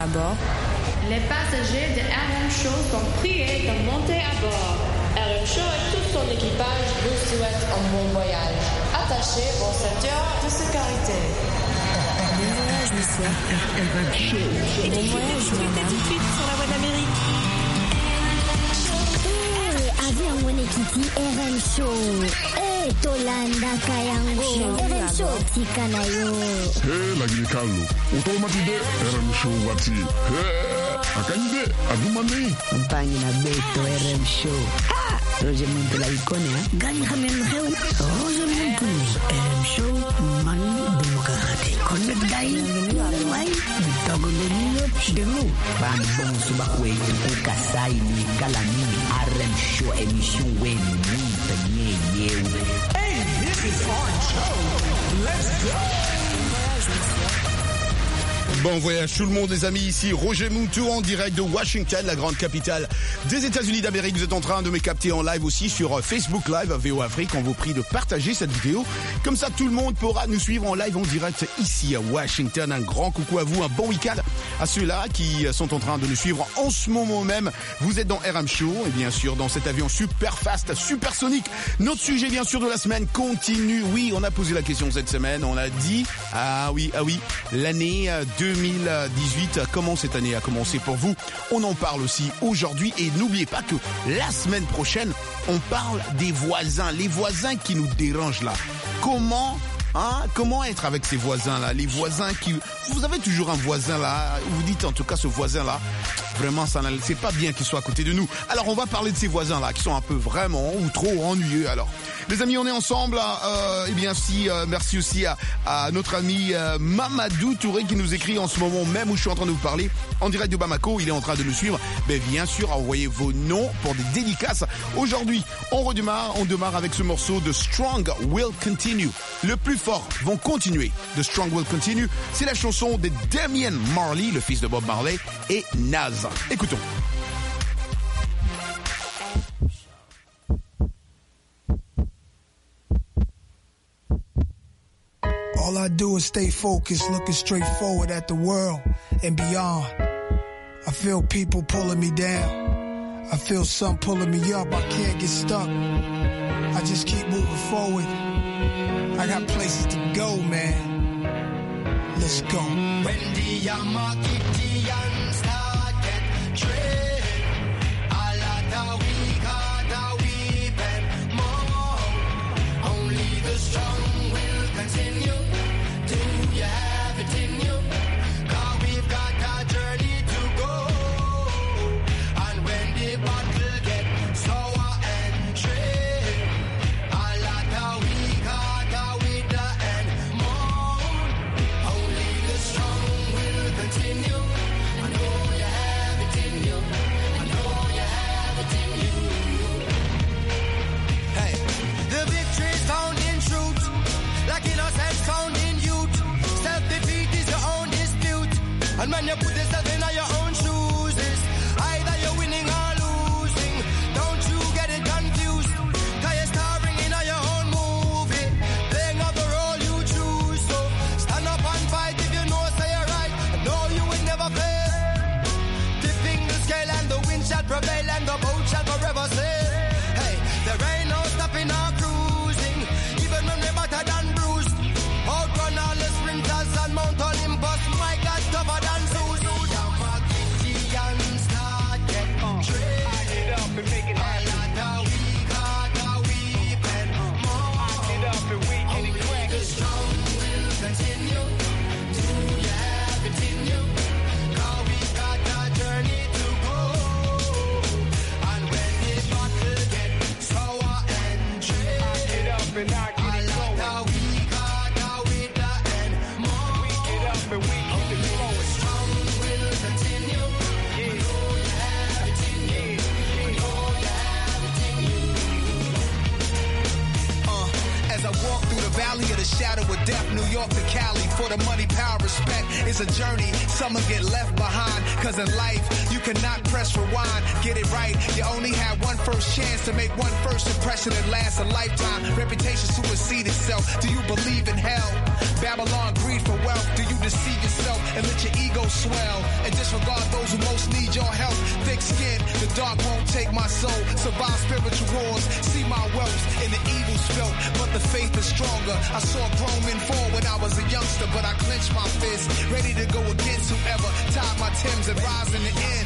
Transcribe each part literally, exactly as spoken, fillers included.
À bord. Les passagers de R M Show sont priés de monter à bord. R M Show et tout son équipage vous souhaitent un bon voyage. Attachez vos ceintures de sécurité. Bon voyage, monsieur. R M Show. Bon voyage, madame. Tout de suite sur la voie d'Amérique. Eh, avion wene kiti R M Show. Eh, tolanda kayango. R M Show tika na yo. Hey, lagi Carlo. Automatide R M Show wati. Hey, akanyide adumani. Mpani na beto R M Show. Ah, Roger Muntu la ikone ha. Gani khamen heu. Roger Muntu. R M Show man demokrati. Connect dai. Wai. Bitogo lenyo delu. Ban bon suba kwetu kukasai ni kalami. R M Show emission wen mwita nye yewe. Hey, this is Orange Show. Let's go. Bon voyage tout le monde les amis, ici Roger Muntu en direct de Washington, la grande capitale des États-Unis d'Amérique. Vous êtes en train de me capter en live aussi sur Facebook Live, V O Afrique. On vous prie de partager cette vidéo. Comme ça tout le monde pourra nous suivre en live en direct ici à Washington. Un grand coucou à vous, un bon week-end à ceux-là qui sont en train de nous suivre en ce moment même. Vous êtes dans R M Show et bien sûr dans cet avion super fast, supersonique. Notre sujet bien sûr de la semaine continue. Oui, on a posé la question cette semaine. On a dit, ah oui, ah oui, l'année deux mille dix-huit, comment cette année a commencé pour vous? On en parle aussi aujourd'hui et n'oubliez pas que la semaine prochaine, on parle des voisins, les voisins qui nous dérangent là. Comment Hein, comment être avec ces voisins-là? Les voisins qui... Vous avez toujours un voisin là, vous dites en tout cas ce voisin-là, vraiment, ça c'est pas bien qu'il soit à côté de nous. Alors on va parler de ces voisins-là qui sont un peu vraiment ou trop ennuyeux. Alors, les amis, on est ensemble. Euh, et bien si, euh, merci aussi à, à notre ami euh, Mamadou Touré qui nous écrit en ce moment même où je suis en train de vous parler, en direct de Bamako. Il est en train de nous suivre. Mais bien sûr, envoyez vos noms pour des dédicaces. Aujourd'hui, on redémarre, on démarre avec ce morceau de Strong Will Continue. Le plus fort vont continuer. The Strong Will Continue, c'est la chanson de Damian Marley, le fils de Bob Marley, et Nas. Écoutons. All I do is stay focused, looking straight forward at the world and beyond. I feel people pulling me down. I feel some pulling me up. I can't get stuck. I just keep moving forward. I got places to go, man. Let's go. When the Yamakitians start get trade, all of the weak are the weep and more. Only the strong will continue. Do you have it in you? 'Cause we've got a journey to go. And when the battle get sour and trade, all of the weak are the weaker and more. Only the strong will continue. I know you have it in you. I know you have it in you. Hey, the victory is found in truth, like innocence found in youth. Self-defeat is your own dispute, and when you put yourself in your own shoes, it's either you're winning or losing. Don't you get it confused? 'Cause you're starring in your own movie, playing out the role you choose. So stand up and fight if you know say you're right. I know you will never fail. Tipping the scale and the wind shall prevail and the boat shall forever sail. Hey, there ain't no stopping or cruising, even when we're battered and bruised. Outrun all the sprinters and Mount Olympus. My God, tougher than Zeus. Yamakitians start get trade. Get up and make it happen. All of the weak are the weep and more. Get up and we can crack. The strong will continue. Do you have it in you? 'Cause we've got a journey to go. And when the battle get sour and trade, get up and I get it going. All of the weak are the weaker and more. We get up and we keep it going. The strong will continue. Yeah. I know you have it in you. I know you have it in you. Uh, as I walk through the valley of the shadow of death, New York to Cali, for the money, power, respect, it's a journey. Some will get left behind, 'cause in life, you cannot press rewind. Get it right. You only had one first chance to make one first impression that lasts a lifetime. Reputation supersedes itself. Do you believe in hell? Babylon, greed for wealth. Do you deceive yourself and let your ego swell and disregard those who most need your help? Thick skin, the dark won't take my soul. Survive spiritual wars. See my wealth in the evil spilt, but the faith is stronger. I saw grown men fall when I was a youngster, but I clenched my fist, ready to go against whoever tied my Timbs and rise in the end.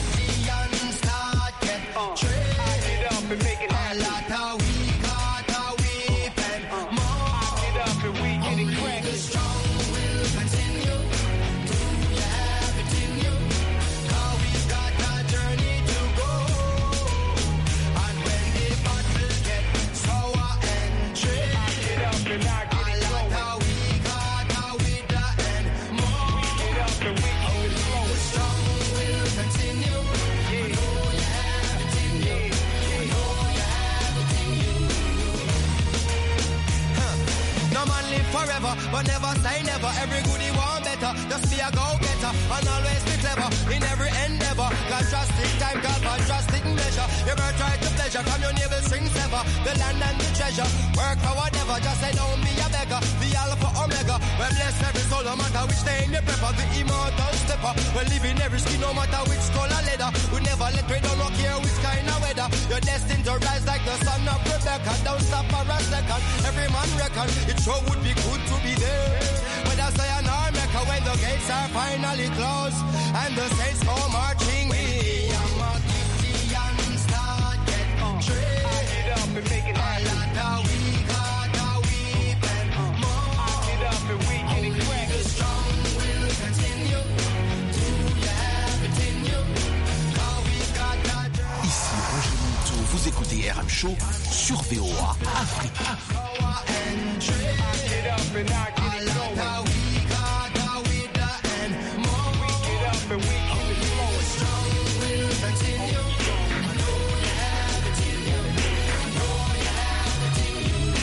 Uh, get up and make it happen. We got a weapon. More. Get up and we get it cracked. The strong will continue. Do you have it in you? Now we've got a journey to go. And when the battle get sour and tricky, get up and I get it going. We got a with the end. More. We get up and we keep it flowing. The strong will continue. Yeah. No man live forever, but never say never. Every goodie want better, just be a go-getter and always be clever in every endeavor. Got drastic time, got fantastic measure. You ever try to pleasure from your navel strings ever. The land and the treasure, work for whatever. Just say don't be a beggar, the alpha omega. Well bless every soul, no matter which day in the prepper. The immortal stepper, we live in every skin, no matter which skull or leather. We never let we don't no care which kind of weather. You're destined to rise like the son of Rebecca. Don't stop for a second, every man reckon. It sure would be good to be there. But I say an America when the gates are finally closed and the saints go marching in. I'm a Gideon star, get straight. Get up and make it happen. We got a weapon. More. Get up and we get it cracked. The strong will continue. Do you have it in you? Now we got that. Ici Roger Monteau, vous écoutez R M Show sur V O A Afrique. Get up and I get it going. We got a with the end. More. We get up and we keep it flowing. Strong will continue. I know you have it in you. I know you have it in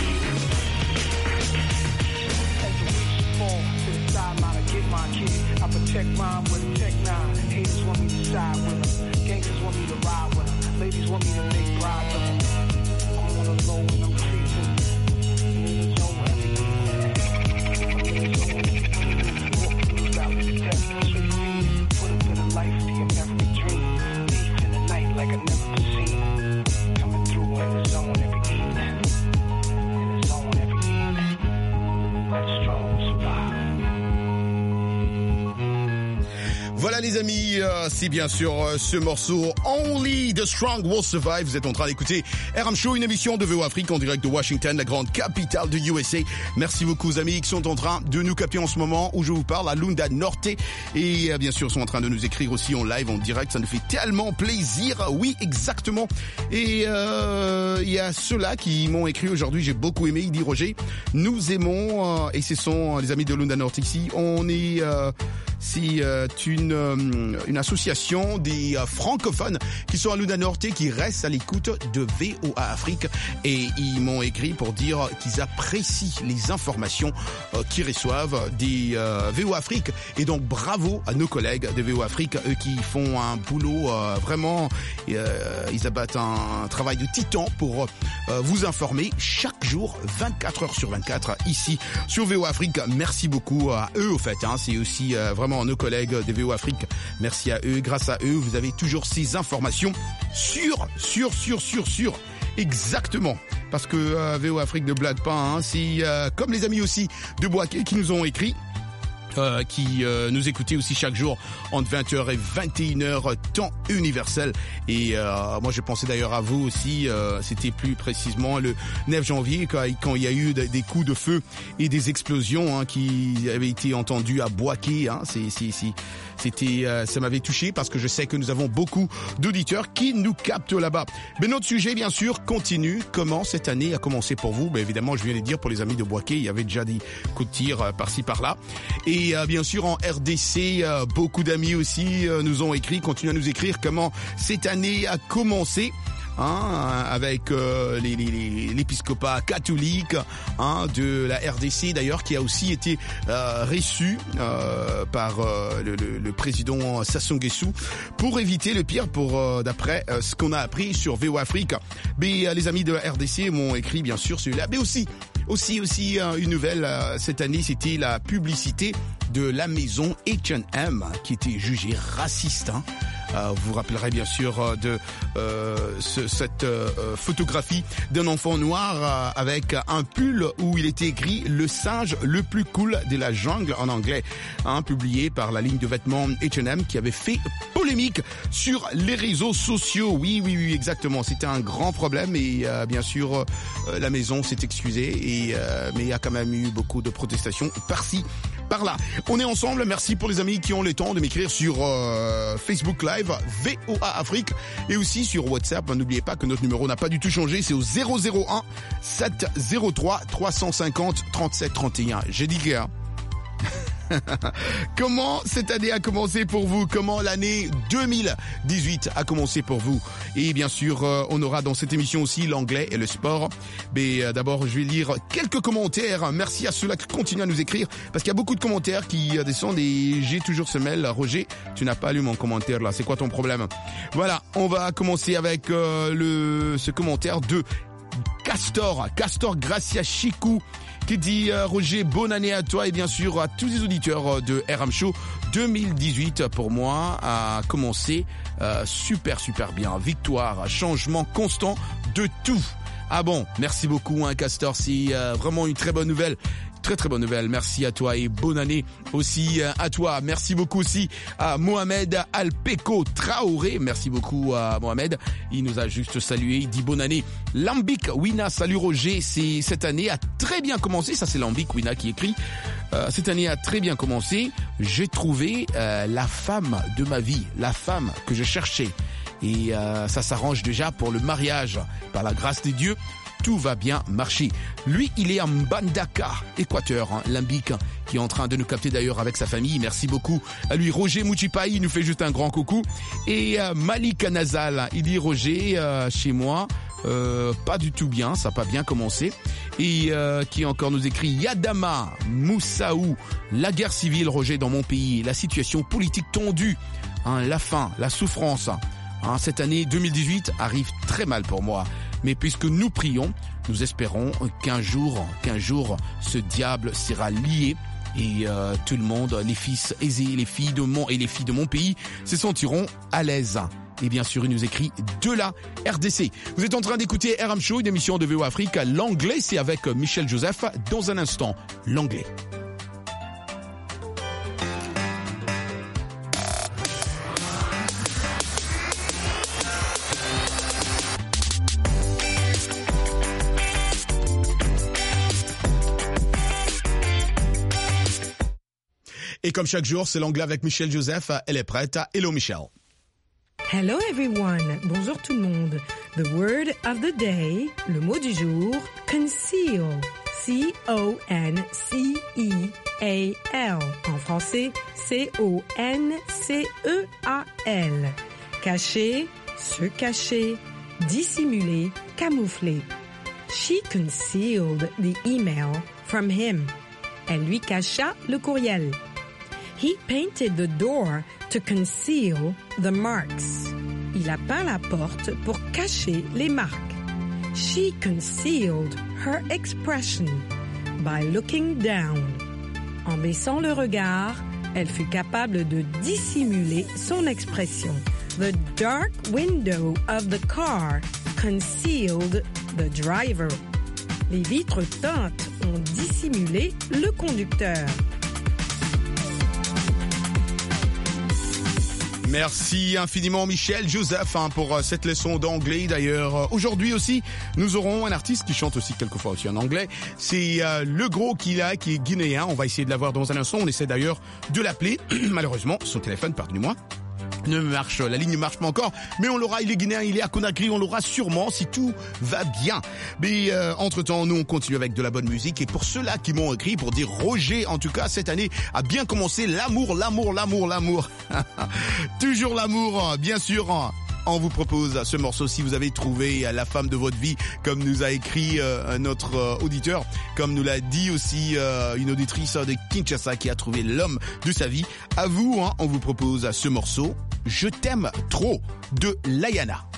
you. As the weeks fall to the sideline, I get my kid. I protect mine with a tech nine. Haters want me to side with them. Gangsters want me to ride with them. Ladies want me to make brides of them. I'm on the low and I'm creeping. Life, the American dream. Deep in the night like I never seen. Coming through in the zone every evening. In the zone every evening. Let strong survive. Voilà les amis, euh, c'est bien sûr euh, ce morceau Only the Strong Will Survive. Vous êtes en train d'écouter R M Show, une émission de V O Afrique en direct de Washington, la grande capitale de U S A. Merci beaucoup aux amis qui sont en train de nous capter en ce moment où je vous parle à Lunda Norte. Et euh, bien sûr sont en train de nous écrire aussi en live, en direct. Ça nous fait tellement plaisir. Oui, exactement. Et euh, il y a ceux-là qui m'ont écrit aujourd'hui, j'ai beaucoup aimé. Il dit Roger, nous aimons, euh, et ce sont les amis de Lunda Norte ici, on est... Euh, c'est euh, une, euh, une association des euh, francophones qui sont à Lunda Norte, qui restent à l'écoute de V O A Afrique, et ils m'ont écrit pour dire qu'ils apprécient les informations euh, qu'ils reçoivent des euh, V O A Afrique, et donc bravo à nos collègues de V O A Afrique, eux qui font un boulot euh, vraiment, euh, ils abattent un travail de titan pour euh, vous informer chaque jour, vingt-quatre heures sur vingt-quatre, ici sur V O A Afrique. Merci beaucoup à eux au fait, hein, c'est aussi euh, vraiment nos collègues de V O A Afrique. Merci à eux. Grâce à eux, vous avez toujours ces informations sur, sur, sur, sur, sur. Exactement. Parce que euh, V O A Afrique ne blague pas. Hein. C'est euh, comme les amis aussi de Boaké qui nous ont écrit. Euh, qui euh, nous écoutaient aussi chaque jour entre vingt heures et vingt et une heures temps universel. Et euh, moi je pensais d'ailleurs à vous aussi, euh, c'était plus précisément le neuf janvier quand, quand il y a eu des coups de feu et des explosions hein, qui avaient été entendues à Boaké. Hein. C'est, c'est, c'est, c'était, euh, ça m'avait touché parce que je sais que nous avons beaucoup d'auditeurs qui nous captent là-bas. Mais notre sujet bien sûr continue. Comment cette année a commencé pour vous? Ben, évidemment je viens de dire pour les amis de Boaké, il y avait déjà des coups de tir euh, par-ci par-là. Et euh, bien sûr en R D C, euh, beaucoup d'amis aussi euh, nous ont écrit, continuent à nous écrire comment cette année a commencé. hein, avec euh, les, les, les, l'épiscopat catholique hein, de la R D C d'ailleurs, qui a aussi été euh, reçu euh, par euh, le, le, le président Sassou Nguesso pour éviter le pire, pour euh, d'après euh, ce qu'on a appris sur V O Afrique. Mais euh, les amis de la R D C m'ont écrit bien sûr celui-là, mais aussi aussi aussi euh, une nouvelle euh, cette année, c'était la publicité de la maison H and M qui était jugée raciste. Hein. Euh, vous vous rappellerez bien sûr de euh, ce, cette euh, photographie d'un enfant noir euh, avec un pull où il était écrit « Le singe le plus cool de la jungle » en anglais, hein, publié par la ligne de vêtements H and M qui avait fait polémique sur les réseaux sociaux. Oui, oui, oui, exactement. C'était un grand problème et euh, bien sûr euh, la maison s'est excusée, et, euh, mais il y a quand même eu beaucoup de protestations par-ci, par-là. On est ensemble. Merci pour les amis qui ont le temps de m'écrire sur euh, Facebook Live, V O A Afrique, et aussi sur WhatsApp. N'oubliez pas que notre numéro n'a pas du tout changé. C'est au zéro zéro un sept zéro trois trois cent cinquante trente-sept trente et un. J'ai dit que... Comment cette année a commencé pour vous? Comment l'année deux mille dix-huit a commencé pour vous? Et bien sûr, euh, on aura dans cette émission aussi l'anglais et le sport. Mais euh, d'abord, je vais lire quelques commentaires. Merci à ceux-là qui continuent à nous écrire, parce qu'il y a beaucoup de commentaires qui euh, descendent et j'ai toujours ce mail. Roger, tu n'as pas lu mon commentaire là. C'est quoi ton problème? Voilà, on va commencer avec euh, le ce commentaire de Castor, Castor Gracia Chikou, qui dit euh, Roger, bonne année à toi et bien sûr à tous les auditeurs de R M Show. deux mille dix-huit pour moi a commencé euh, super super bien. Victoire, changement constant de tout. Ah bon, merci beaucoup hein, Castor, c'est euh, vraiment une très bonne nouvelle. Très très bonne nouvelle, merci à toi et bonne année aussi à toi. Merci beaucoup aussi à Mohamed Alpeko Traoré, merci beaucoup à Mohamed, il nous a juste salué, il dit bonne année. Lambik Wina, salut Roger, c'est cette année a très bien commencé, ça c'est Lambik Wina qui écrit, euh, cette année a très bien commencé, j'ai trouvé euh, la femme de ma vie, la femme que je cherchais et euh, ça s'arrange déjà pour le mariage, par la grâce des dieux. Tout va bien marcher. Lui, il est en Mbandaka, Équateur, hein, Lambik, qui est en train de nous capter d'ailleurs avec sa famille. Merci beaucoup à lui. Roger Mouchipaï, il nous fait juste un grand coucou. Et euh, Malik Nazal, il dit Roger, euh, chez moi, euh, pas du tout bien, ça n'a pas bien commencé. Et euh, qui encore nous écrit Yadama Moussaou, la guerre civile, Roger, dans mon pays, la situation politique tendue, hein, la faim, la souffrance. Hein, cette année deux mille dix-huit arrive très mal pour moi. Mais puisque nous prions, nous espérons qu'un jour, qu'un jour, ce diable sera lié et euh, tout le monde, les fils aisés, les filles de mon et les filles de mon pays, se sentiront à l'aise. Et bien sûr, il nous écrit de la R D C. Vous êtes en train d'écouter R M Show, une émission de V O Afrique. L'anglais, c'est avec Michel Joseph. Dans un instant, l'anglais. Et comme chaque jour, c'est l'anglais avec Michel Joseph. Elle est prête. Hello Michel. Hello everyone. Bonjour tout le monde. The word of the day, le mot du jour, conceal. C O N C E A L. En français, C O N C E A L. Cacher, se cacher, dissimuler, camoufler. She concealed the email from him. Elle lui cacha le courriel. He painted the door to conceal the marks. Il a peint la porte pour cacher les marques. She concealed her expression by looking down. En baissant le regard, elle fut capable de dissimuler son expression. The dark window of the car concealed the driver. Les vitres teintes ont dissimulé le conducteur. Merci infiniment Michel Joseph hein, pour cette leçon d'anglais. D'ailleurs, aujourd'hui aussi, nous aurons un artiste qui chante aussi quelquefois aussi en anglais. C'est euh, Le Gros qui est, qui est guinéen. On va essayer de l'avoir dans un instant. On essaie d'ailleurs de l'appeler. Malheureusement, son téléphone, pardonnez-moi, ne marche, la ligne ne marche pas encore, mais on l'aura, il est guinéen, il est à Conakry, on l'aura sûrement si tout va bien. Mais euh, entre-temps, nous on continue avec de la bonne musique et pour ceux-là qui m'ont écrit pour dire Roger, en tout cas cette année a bien commencé, l'amour, l'amour, l'amour, l'amour. Toujours l'amour, bien sûr. on vous propose ce morceau si vous avez trouvé la femme de votre vie, comme nous a écrit euh, notre euh, auditeur, comme nous l'a dit aussi euh, une auditrice de Kinshasa qui a trouvé l'homme de sa vie. À vous, hein, on vous propose ce morceau, Je t'aime trop, de Layana.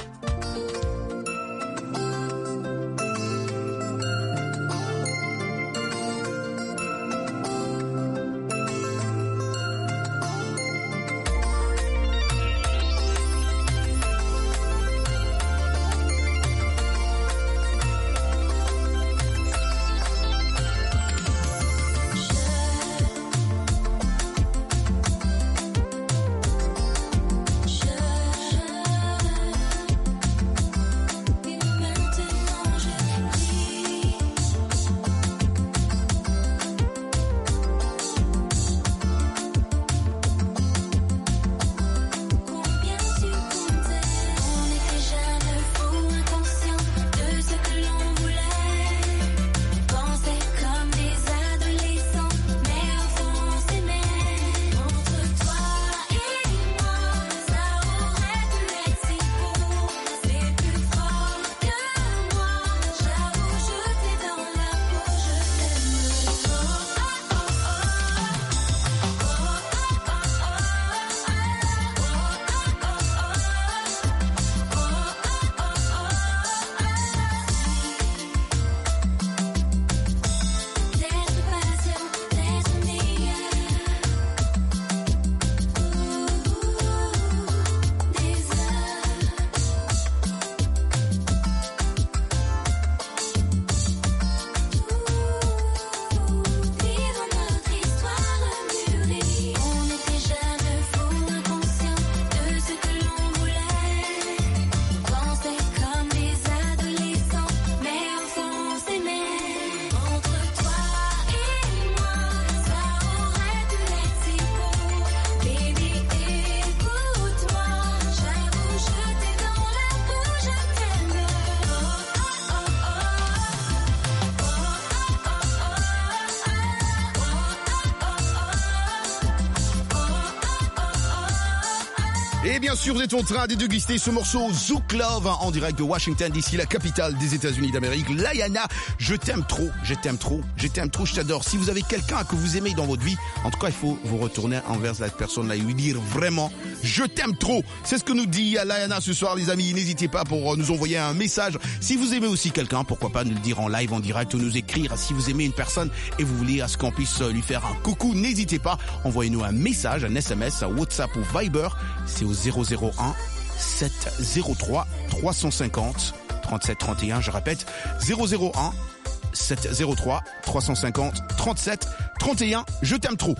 Et bien sûr, vous êtes en train de déguster ce morceau Zouk Love en direct de Washington, d'ici la capitale des États-Unis d'Amérique. Layana, je t'aime trop, je t'aime trop, je t'aime trop, je t'adore. Si vous avez quelqu'un que vous aimez dans votre vie, en tout cas, il faut vous retourner envers cette personne-là et lui dire vraiment, je t'aime trop. C'est ce que nous dit Layana ce soir, les amis. N'hésitez pas pour nous envoyer un message. Si vous aimez aussi quelqu'un, pourquoi pas nous le dire en live, en direct, ou nous écrire. Si vous aimez une personne et vous voulez à ce qu'on puisse lui faire un coucou, n'hésitez pas. Envoyez-nous un message, un S M S, un WhatsApp ou Viber. C'est au zéro zéro un sept zéro trois trois cent cinquante trente-sept trente et un. Je répète, zéro zéro un sept zéro trois trois cent cinquante trente-sept trente et un. Je t'aime trop.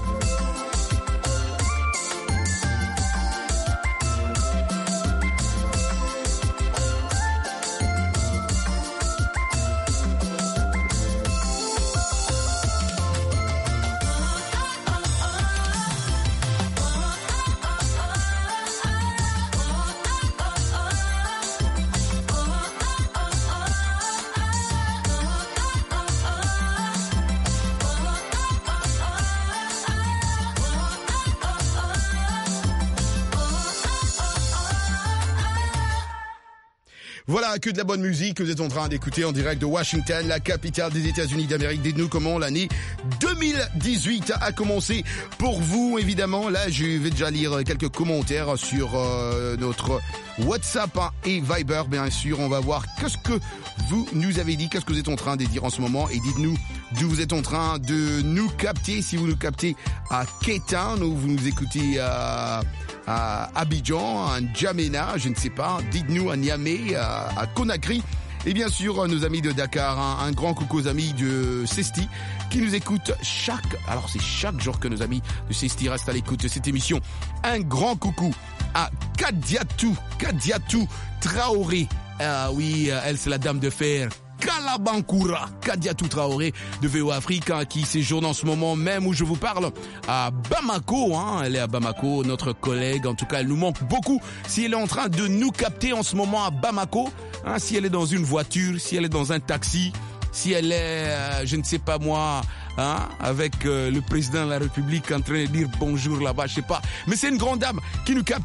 Voilà, que de la bonne musique que vous êtes en train d'écouter en direct de Washington, la capitale des États-Unis d'Amérique. Dites-nous comment l'année deux mille dix-huit a commencé pour vous, évidemment. Là, je vais déjà lire quelques commentaires sur euh, notre WhatsApp et Viber. Bien sûr, on va voir qu'est-ce que vous nous avez dit, qu'est-ce que vous êtes en train de dire en ce moment. Et dites-nous d'où vous êtes en train de nous capter. Si vous nous captez à Kétin ou vous nous écoutez à... à Abidjan, à N'Djamena, je ne sais pas, dites-nous à Niamey, à, à Conakry, et bien sûr nos amis de Dakar, un, un grand coucou aux amis de Sesti qui nous écoutent chaque, alors c'est chaque jour que nos amis de Sesti restent à l'écoute de cette émission. Un grand coucou à Kadiatou, Kadiatou Traoré, ah oui, elle c'est la dame de fer, Kalabankoura, Kadiatou Traoré de V O Afrique, hein, qui séjourne en ce moment même où je vous parle à Bamako, hein, elle est à Bamako, notre collègue, en tout cas elle nous manque beaucoup. Si elle est en train de nous capter en ce moment à Bamako, hein, si elle est dans une voiture, si elle est dans un taxi, si elle est, euh, je ne sais pas moi, hein, avec euh, le président de la République en train de dire bonjour là-bas, je sais pas. Mais c'est une grande dame qui nous capte. Hein.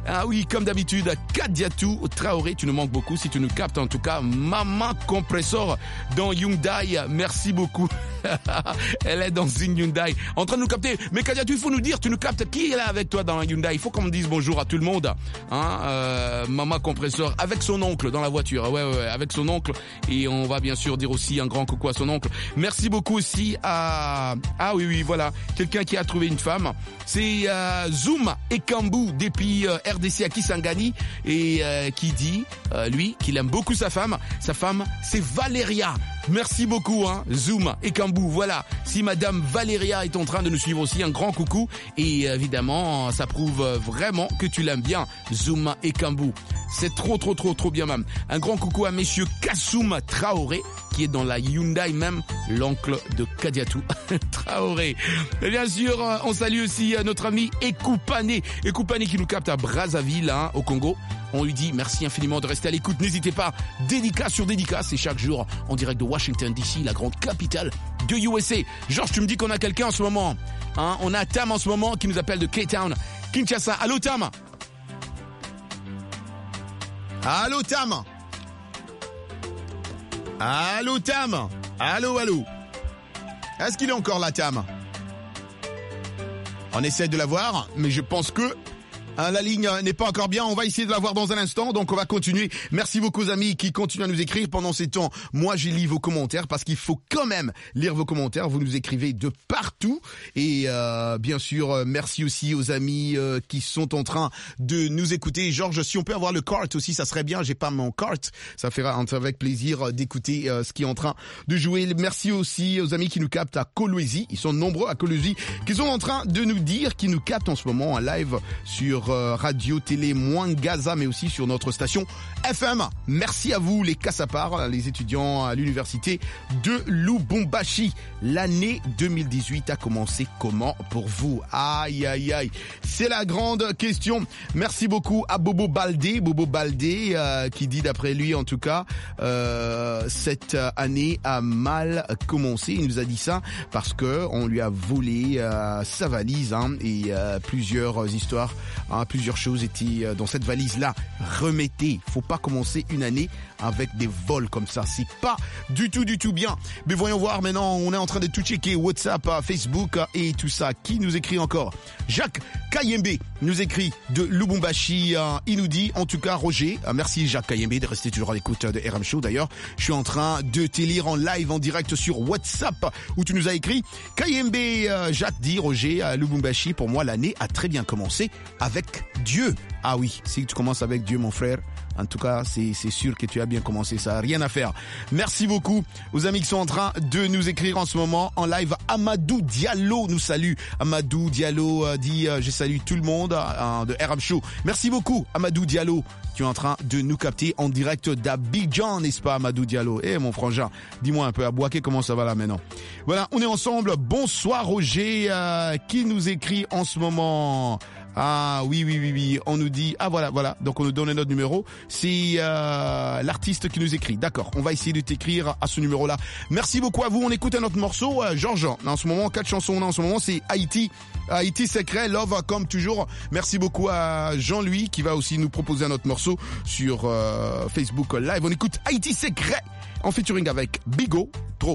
Ah oui, comme d'habitude, Kadiatou Traoré, tu nous manques beaucoup. Si tu nous captes, en tout cas, Maman Compressor dans Hyundai. Merci beaucoup. Elle est dans une Hyundai, en train de nous capter. Mais Kadiatou, il faut nous dire, tu nous captes qui est là avec toi dans la Hyundai? Il faut qu'on me dise bonjour à tout le monde. Hein, euh, Maman Compressor avec son oncle dans la voiture. Ouais, ouais, ouais, avec son oncle. Et on va bien sûr dire aussi un grand coucou à son oncle. Merci beaucoup aussi à... Ah oui, oui, voilà. Quelqu'un qui a trouvé une femme. C'est euh, Zoom Ekambou depuis euh, R D C à Kisangani. Et euh, qui dit, euh, lui, qu'il aime beaucoup sa femme. Sa femme, c'est Valéria. Merci beaucoup, hein, Zoom Ekambou. Voilà. Si Madame Valéria est en train de nous suivre aussi, un grand coucou. Et évidemment, ça prouve vraiment que tu l'aimes bien, Zoom Ekambou. C'est trop, trop, trop, trop bien même. Un grand coucou à Monsieur Kassoum Traoré, qui est dans la Hyundai même, l'oncle de Kadiatou Traoré. Et bien sûr, on salue aussi notre ami Ekoupane. Ekoupane qui nous capte à Brazzaville, hein, au Congo. On lui dit merci infiniment de rester à l'écoute. N'hésitez pas, dédicace sur dédicace, et chaque jour en direct de Washington D C, la grande capitale de U S A. Georges, tu me dis qu'on a quelqu'un en ce moment. Hein, on a Tam en ce moment qui nous appelle de K-Town, Kinshasa. Allô Tam? Allô Tam? Allô Tam? Allô, allô? Est-ce qu'il est encore là, Tam? On essaie de la voir, mais je pense que hein, la ligne n'est pas encore bien. On va essayer de la voir dans un instant, donc on va continuer. Merci beaucoup aux amis qui continuent à nous écrire pendant ces temps. Moi, j'ai lu vos commentaires parce qu'il faut quand même lire vos commentaires. Vous nous écrivez de partout. Et euh, bien sûr, merci aussi aux amis euh, qui sont en train de nous écouter. Georges, si on peut avoir le cart aussi, ça serait bien. J'ai pas mon cart. Ça fera avec plaisir d'écouter euh, ce qui est en train de jouer. Merci aussi aux amis qui nous captent à Kolwezi. Ils sont nombreux à Kolwezi, qui sont en train de nous dire qu'ils nous captent en ce moment en live sur Radio Télé Mwangaza, mais aussi sur notre station F M. Merci à vous les Kassapar, les étudiants à l'université de Lubumbashi. L'année deux mille dix-huit a commencé comment pour vous? Aïe aïe aïe, c'est la grande question. Merci beaucoup à Bobo Baldé, Bobo Baldé euh, qui dit d'après lui en tout cas euh, cette année a mal commencé. Il nous a dit ça parce que on lui a volé euh, sa valise hein, et euh, plusieurs histoires. Hein, plusieurs choses étaient dans cette valise-là. Remettez. Faut pas commencer une année avec des vols comme ça. C'est pas du tout, du tout bien. Mais voyons voir maintenant. On est en train de tout checker. WhatsApp, Facebook et tout ça. Qui nous écrit encore? Jacques Kayembe nous écrit de Lubumbashi. Il nous dit, en tout cas, Roger. Merci Jacques Kayembe de rester toujours à l'écoute de R M Show. D'ailleurs, je suis en train de te lire en live, en direct sur WhatsApp où tu nous as écrit. Kayembe, Jacques dit, Roger, à Lubumbashi, pour moi, l'année a très bien commencé avec Dieu. Ah oui, si tu commences avec Dieu, mon frère, en tout cas, c'est, c'est sûr que tu as bien commencé, ça, rien à faire. Merci beaucoup aux amis qui sont en train de nous écrire en ce moment en live. Amadou Diallo nous salue. Amadou Diallo euh, dit euh, je salue tout le monde euh, de R M Show. Merci beaucoup Amadou Diallo. Tu es en train de nous capter en direct d'Abidjan, n'est-ce pas Amadou Diallo? Eh mon frangin, dis-moi un peu à Boaké, comment ça va là maintenant? Voilà, on est ensemble. Bonsoir Roger, euh, qui nous écrit en ce moment? Ah oui, oui, oui, oui, on nous dit, ah voilà, voilà, donc on nous donne notre numéro, c'est euh, l'artiste qui nous écrit, d'accord, on va essayer de t'écrire à ce numéro-là. Merci beaucoup à vous, on écoute un autre morceau, euh, Georges, en ce moment, quatre chansons, en ce moment, c'est Haïti, Haïti Secret, Love, comme toujours. Merci beaucoup à Jean-Louis qui va aussi nous proposer un autre morceau sur euh, Facebook Live. On écoute Haïti Secret en featuring avec Bigo, Trop.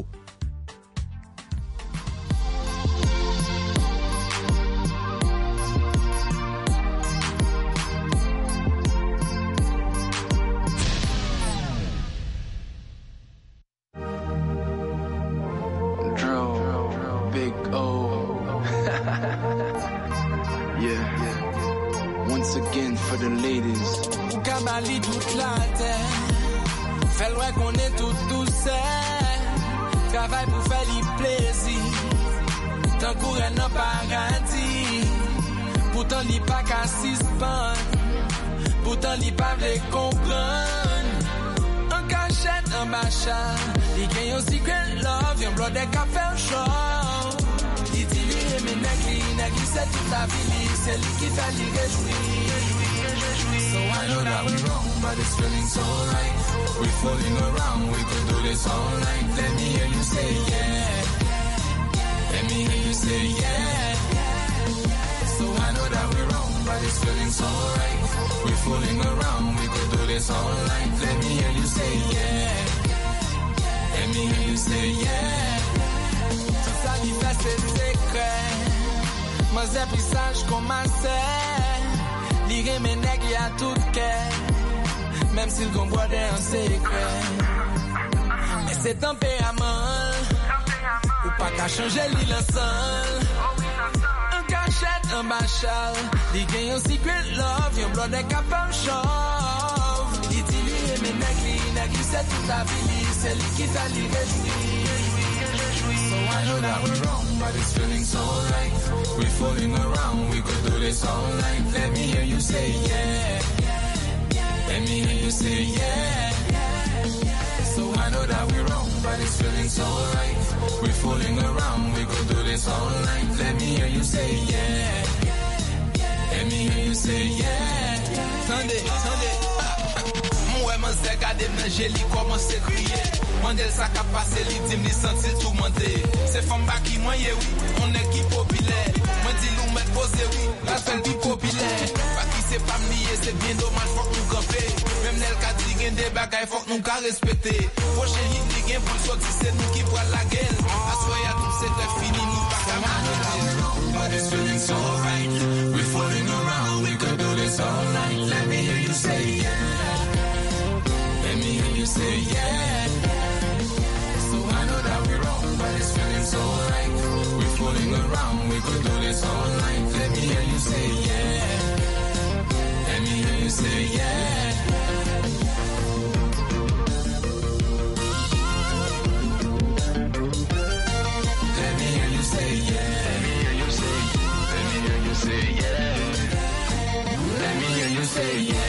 For the ladies. Ou kabali toute la terre. Fais loin qu'on est tout douce. Travail pour faire les plaisirs. Tant qu'on est dans paradis. Pourtant li pas qu'à suspendre. Pourtant li pas vle comprendre. En cachette, en bachat. Li gen yon secret love. Yon blood de café chaud. Li dit li aime nègri. Nègri c'est toute la vie. C'est lui qui fait li réjouir. So I know that we're wrong, but it's feeling so right. We're fooling around, we could do this all night. Let me hear you say yeah. Let me hear you say yeah. So I know that we're wrong, but but it's feeling so right. We're fooling around, we could do this all night. Let me hear you say yeah. Let me hear you say yeah. Tout ça qui fait c'est secret. Moi c'est plus sage qu'on m'a fait. Lire mes nègres y'a tout qu'est. Même s'ils comprennent un secret. Mais c'est tempérament. Ou pas qu'à changer l'île seul. Un cachette, un bachal. Li gagne un secret love. Yon blood est capable chauve. Il dit lui et mes nègres, nègres c'est toute la vie. C'est lui qui t'a li réjoui. So I know that we're wrong, but it's feeling so right. We're fooling around, we could do this all night. Let me hear you say yeah. Let me hear you say yeah. So I know that we're wrong, but it's feeling so right. We're fooling around, we could do this all night. Let me hear you say yeah. Let me hear you say yeah. Sunday, Sunday. Moi, mon zè gade nan jè li komanse kriye. Mandel sa ka pase li dim li senti tourmenté. Se femme ba ki mwen ye oui, on est qui populaire. Moi di lou met pose oui, la seule bi populaire. Pas qui c'est pas m'lié, c'est bien dommage faut nous camper. Même nel ka di gen des bagay faut nous ka respecter. Prochain hit li gen pour sortir c'est nous qui voit la gueule. Assoya tout c'est fini nous pas ka manipuler. But it's feeling so right. We're fooling around, we could do this all night. Let me hear you say yeah. Let me hear you say yeah. So I know that we're wrong, but it's feeling so right. We're fooling around, we could do this all night. Let me hear you say yeah. Let me hear you say yeah. Let me hear you say yeah. Let me hear you say. Let me hear you say yeah. Let me hear you say yeah.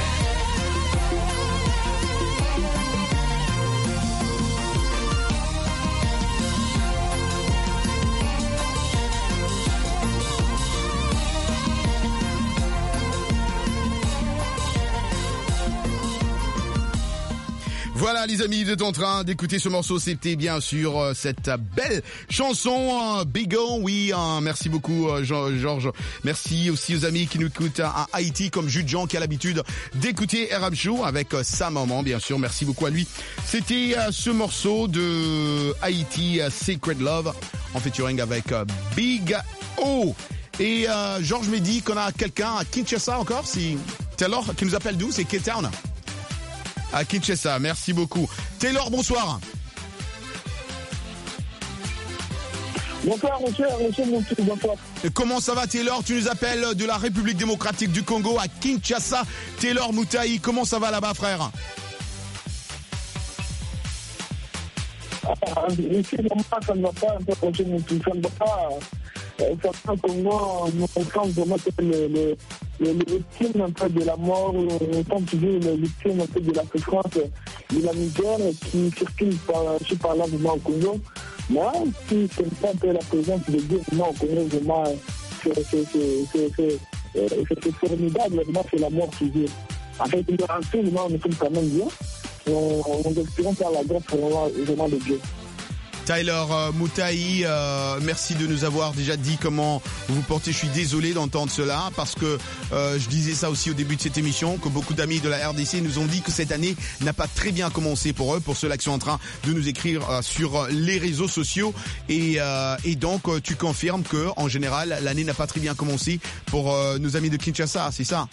Voilà les amis, vous êtes en train d'écouter ce morceau, c'était bien sûr euh, cette belle chanson euh, Big O, oui, euh, merci beaucoup euh, Georges, merci aussi aux amis qui nous écoutent à Haïti comme Jude Jean qui a l'habitude d'écouter R M Show avec euh, sa maman bien sûr, merci beaucoup à lui. C'était euh, ce morceau de Haïti, euh, Sacred Love, en featuring avec euh, Big O. Et euh, Georges me dit qu'on a quelqu'un à Kinshasa encore, si Taylor qui nous appelle d'où, c'est K-Town à Kinshasa, merci beaucoup. Taylor, bonsoir. Bonsoir, monsieur, monsieur, monsieur, bonsoir. Et comment ça va, Taylor? Tu nous appelles de la République démocratique du Congo à Kinshasa. Taylor Moutaï, comment ça va là-bas, frère? Ah, ici, moi, ça ne va pas un peu, monsieur, monsieur, ça ne va pas. Certains Congo, nous pensons vraiment que le, le, le, le victime un peu de la mort, nous sommes toujours les victimes un peu de la souffrance de la misère qui circule par, je par là vraiment au Congo. Mais si ce n'est pas un peu la présence de Dieu vraiment au Congo, vraiment, c'est formidable, vraiment, c'est la mort toujours. En fait, en tout, nous sommes quand même bien. Nous espérons faire la grâce vraiment, vraiment de Dieu. Tyler euh, Moutaï, euh, merci de nous avoir déjà dit comment vous vous portez. Je suis désolé d'entendre cela parce que euh, je disais ça aussi au début de cette émission, que beaucoup d'amis de la R D C nous ont dit que cette année n'a pas très bien commencé pour eux, pour ceux-là qui sont en train de nous écrire euh, sur les réseaux sociaux. Et, euh, et donc, euh, tu confirmes que en général, l'année n'a pas très bien commencé pour euh, nos amis de Kinshasa, c'est ça?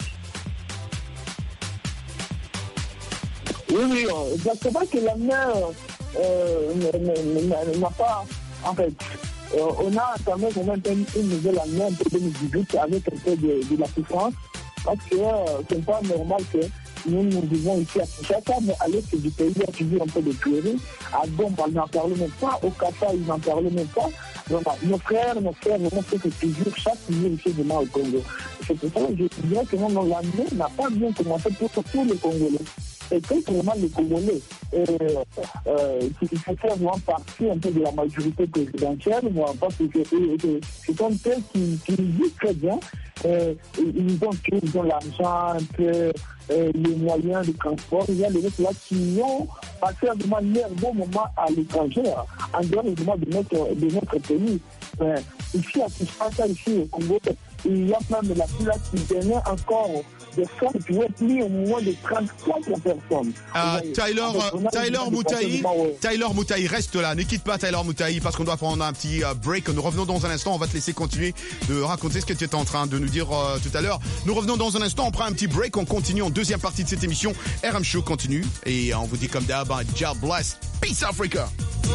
Oui, oui, exactement que l'année... Euh, n'a pas, en fait, euh, on a quand même une, une nouvelle année, un peu deux mille dix-huit, avec un peu de, de la souffrance, parce que euh, c'est pas normal que nous nous vivons ici à Kinshasa, mais à l'est du pays, il y a toujours un peu de tuerie. À Gombe, ils n'en parlent même pas, au Kata, ils n'en parlent même pas. Donc, nos frères, nos frères, vraiment, c'est toujours chaque jour ici demain au Congo. C'est pour ça que je dirais que non, l'année n'a pas bien commencé pour tous les Congolais. Et que vraiment les Congolais euh, euh, qui font vraiment partie un peu de la majorité présidentielle, moi, parce que c'est un peuple qui, qui vit très bien. Euh, ils ont, ils ont l'argent, un peu, euh, les moyens de transport. Il y a les gens là qui ont passé vraiment leur bon moment à l'étranger, en dehors évidemment de notre, de notre pays. Euh, ici, à Kinshasa, ici au Congo, il y a même la place qui tenait encore des femmes qui pouvaient plier au moins de trente-trois personnes. Euh, Tyler, euh, Tyler Moutaï, Tyler Moutaï, reste là, ne quitte pas Tyler Moutaï parce qu'on doit prendre un petit euh, break. Nous revenons dans un instant, on va te laisser continuer de raconter ce que tu étais en train de nous dire euh, tout à l'heure. Nous revenons dans un instant, on prend un petit break, on continue en deuxième partie de cette émission. R M Show continue et on vous dit comme d'hab, God bless, peace Africa.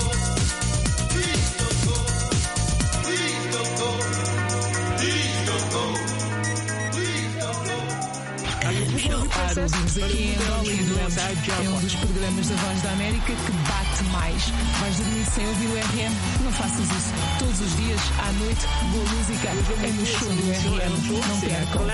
Para ouvirmos aqui em Angola e Duemos é um dos programas da Voz da América que bate mais. Vais dormir sem ouvir o R M? Não faças isso. Todos os dias, à noite, boa música é no show do R M. Não percam.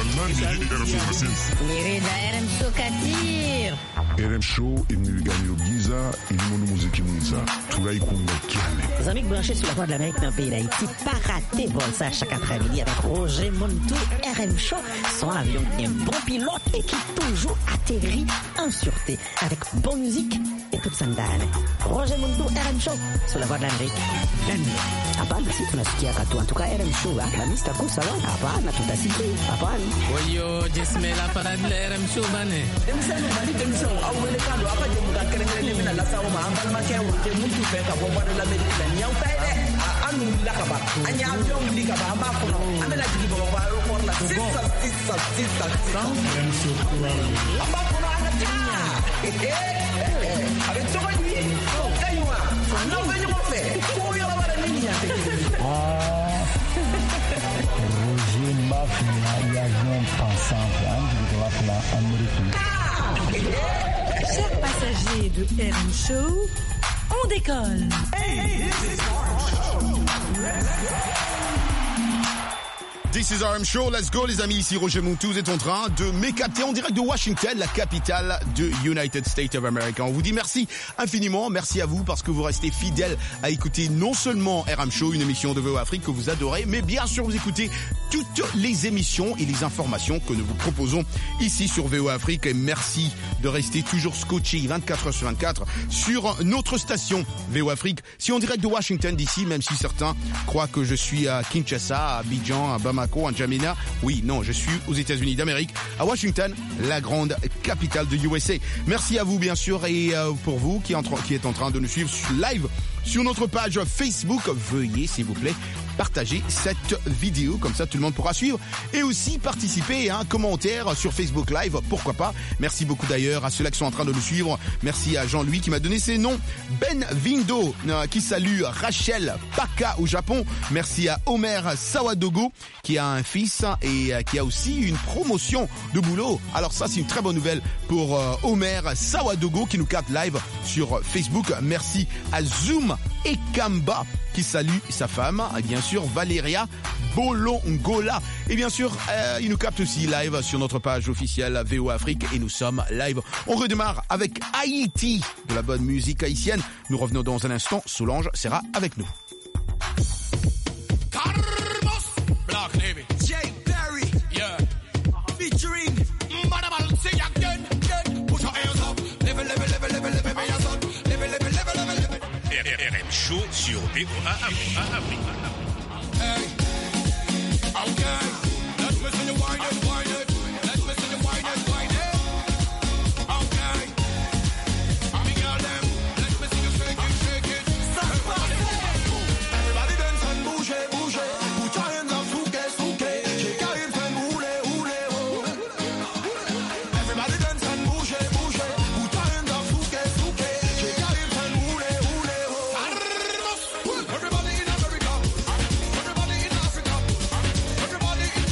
Querida R M Show Katir. R M Show imnigani giza ilimono muziki mwiza tunaikunda kiane. Les amis branchés sur la Voix de l'Amérique dans le pays d'Haïti, pas raté pour ça chaque après-midi avec Roger Montou, R M Show, son avion qui est un bon pilote et qui toujours atterrit en sûreté avec bonne musique et toute sandale. Roger Montou, R M Show, sur la Voix de l'Amérique. Hapana, si tunasikia katu. En tout cas, R M Show, la mista kusa wa. Hapana, tutasikia. Hapana. Oyo, jismela para de R M Show bane. Demisano bali demisano awele kando apa je muka kerengere mina la sawo ma ambal ma kewo te muntu fe ka bo bade la medina nyaw tay de anu la ka ba anya avion li ka ba amba ko amela jigi bo ba ro ko la sisa sisa sisa amba ko na ana ja avec ce qui kaywa non venez mo fe ko yo ba la niña te Roger Mafia y avion pensant de la Amérique. Chers passagers de R M Show, on décolle. This is R M Show, let's go les amis, ici Roger Montou est en train de m'écapter en direct de Washington, la capitale de United States of America. On vous dit merci infiniment, merci à vous parce que vous restez fidèles à écouter non seulement R M Show, une émission de V O Afrique que vous adorez, mais bien sûr vous écoutez toutes les émissions et les informations que nous vous proposons ici sur V O Afrique. Et merci de rester toujours scotché vingt-quatre heures sur vingt-quatre sur notre station V O Afrique. Si en direct de Washington d'ici, même si certains croient que je suis à Kinshasa, à Abidjan, à Bamako, à N'Djamena. Oui, non, je suis aux États-Unis d'Amérique, à Washington, la grande capitale de U S A. Merci à vous, bien sûr, et euh, pour vous qui, entre, qui êtes en train de nous suivre live sur notre page Facebook, veuillez, s'il vous plaît, partager cette vidéo, comme ça tout le monde pourra suivre et aussi participer à un commentaire sur Facebook Live, pourquoi pas. Merci beaucoup d'ailleurs à ceux-là qui sont en train de nous suivre. Merci à Jean-Louis qui m'a donné ses noms. Ben Vindo euh, qui salue Rachel Paka au Japon. Merci à Omer Sawadogo qui a un fils et euh, qui a aussi une promotion de boulot. Alors ça c'est une très bonne nouvelle pour euh, Omer Sawadogo qui nous capte live sur Facebook. Merci à Zoom Ekamba qui salue sa femme et bien sûr Valéria Bolongola. Et bien sûr, euh, il nous capte aussi live sur notre page officielle V O Afrique et nous sommes live. On redémarre avec Haïti, de la bonne musique haïtienne. Nous revenons dans un instant. Solange sera avec nous. Black Navy. Jay Perry. Yeah. Featuring Madabal. Sing again. Put your hands up. Level, level, level, level, level, level, level, level, level, level. R M Show sur V O A Afrique. Hey. Okay. Let me see you wind it, wind it. Let me see you wind it, wind it. Okay. I'm girl them. Let me see you shake it, shake it. Everybody, everybody dance and bouge, bouge. Put your hands up, souke, souke. Shake your hips and hule, hule, oh. Everybody dance and bouge, bouge. Put your hands up, souke, souke. Shake your hips and hule, hule, oh. Everybody in America. Everybody in Africa. Everybody in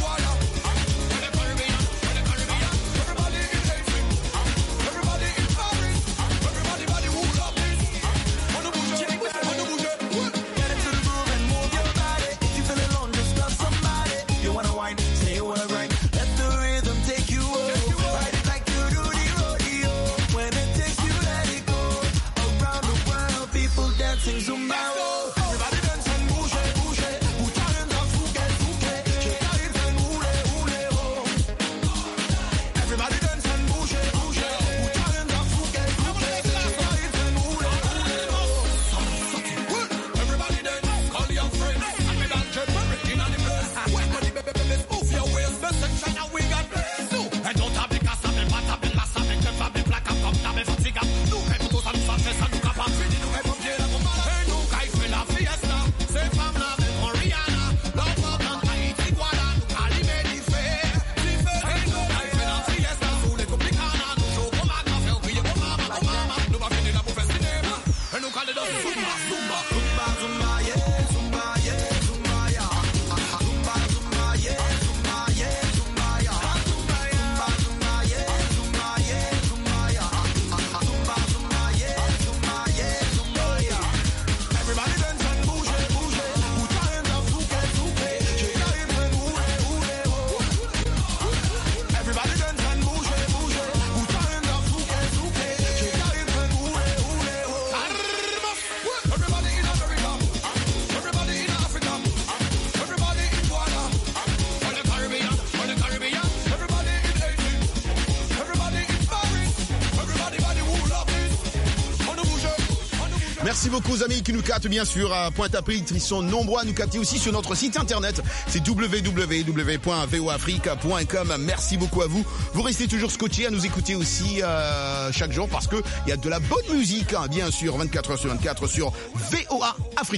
Merci beaucoup aux amis qui nous captent bien sûr à Pointe-à-Pitre. Ils sont nombreux à nous capter aussi sur notre site internet. C'est w w w point v o afrique point com. Merci beaucoup à vous. Vous restez toujours scotchés à nous écouter aussi euh, chaque jour parce que il y a de la bonne musique, hein, bien sûr, vingt-quatre heures sur vingt-quatre sur V O A Afrique.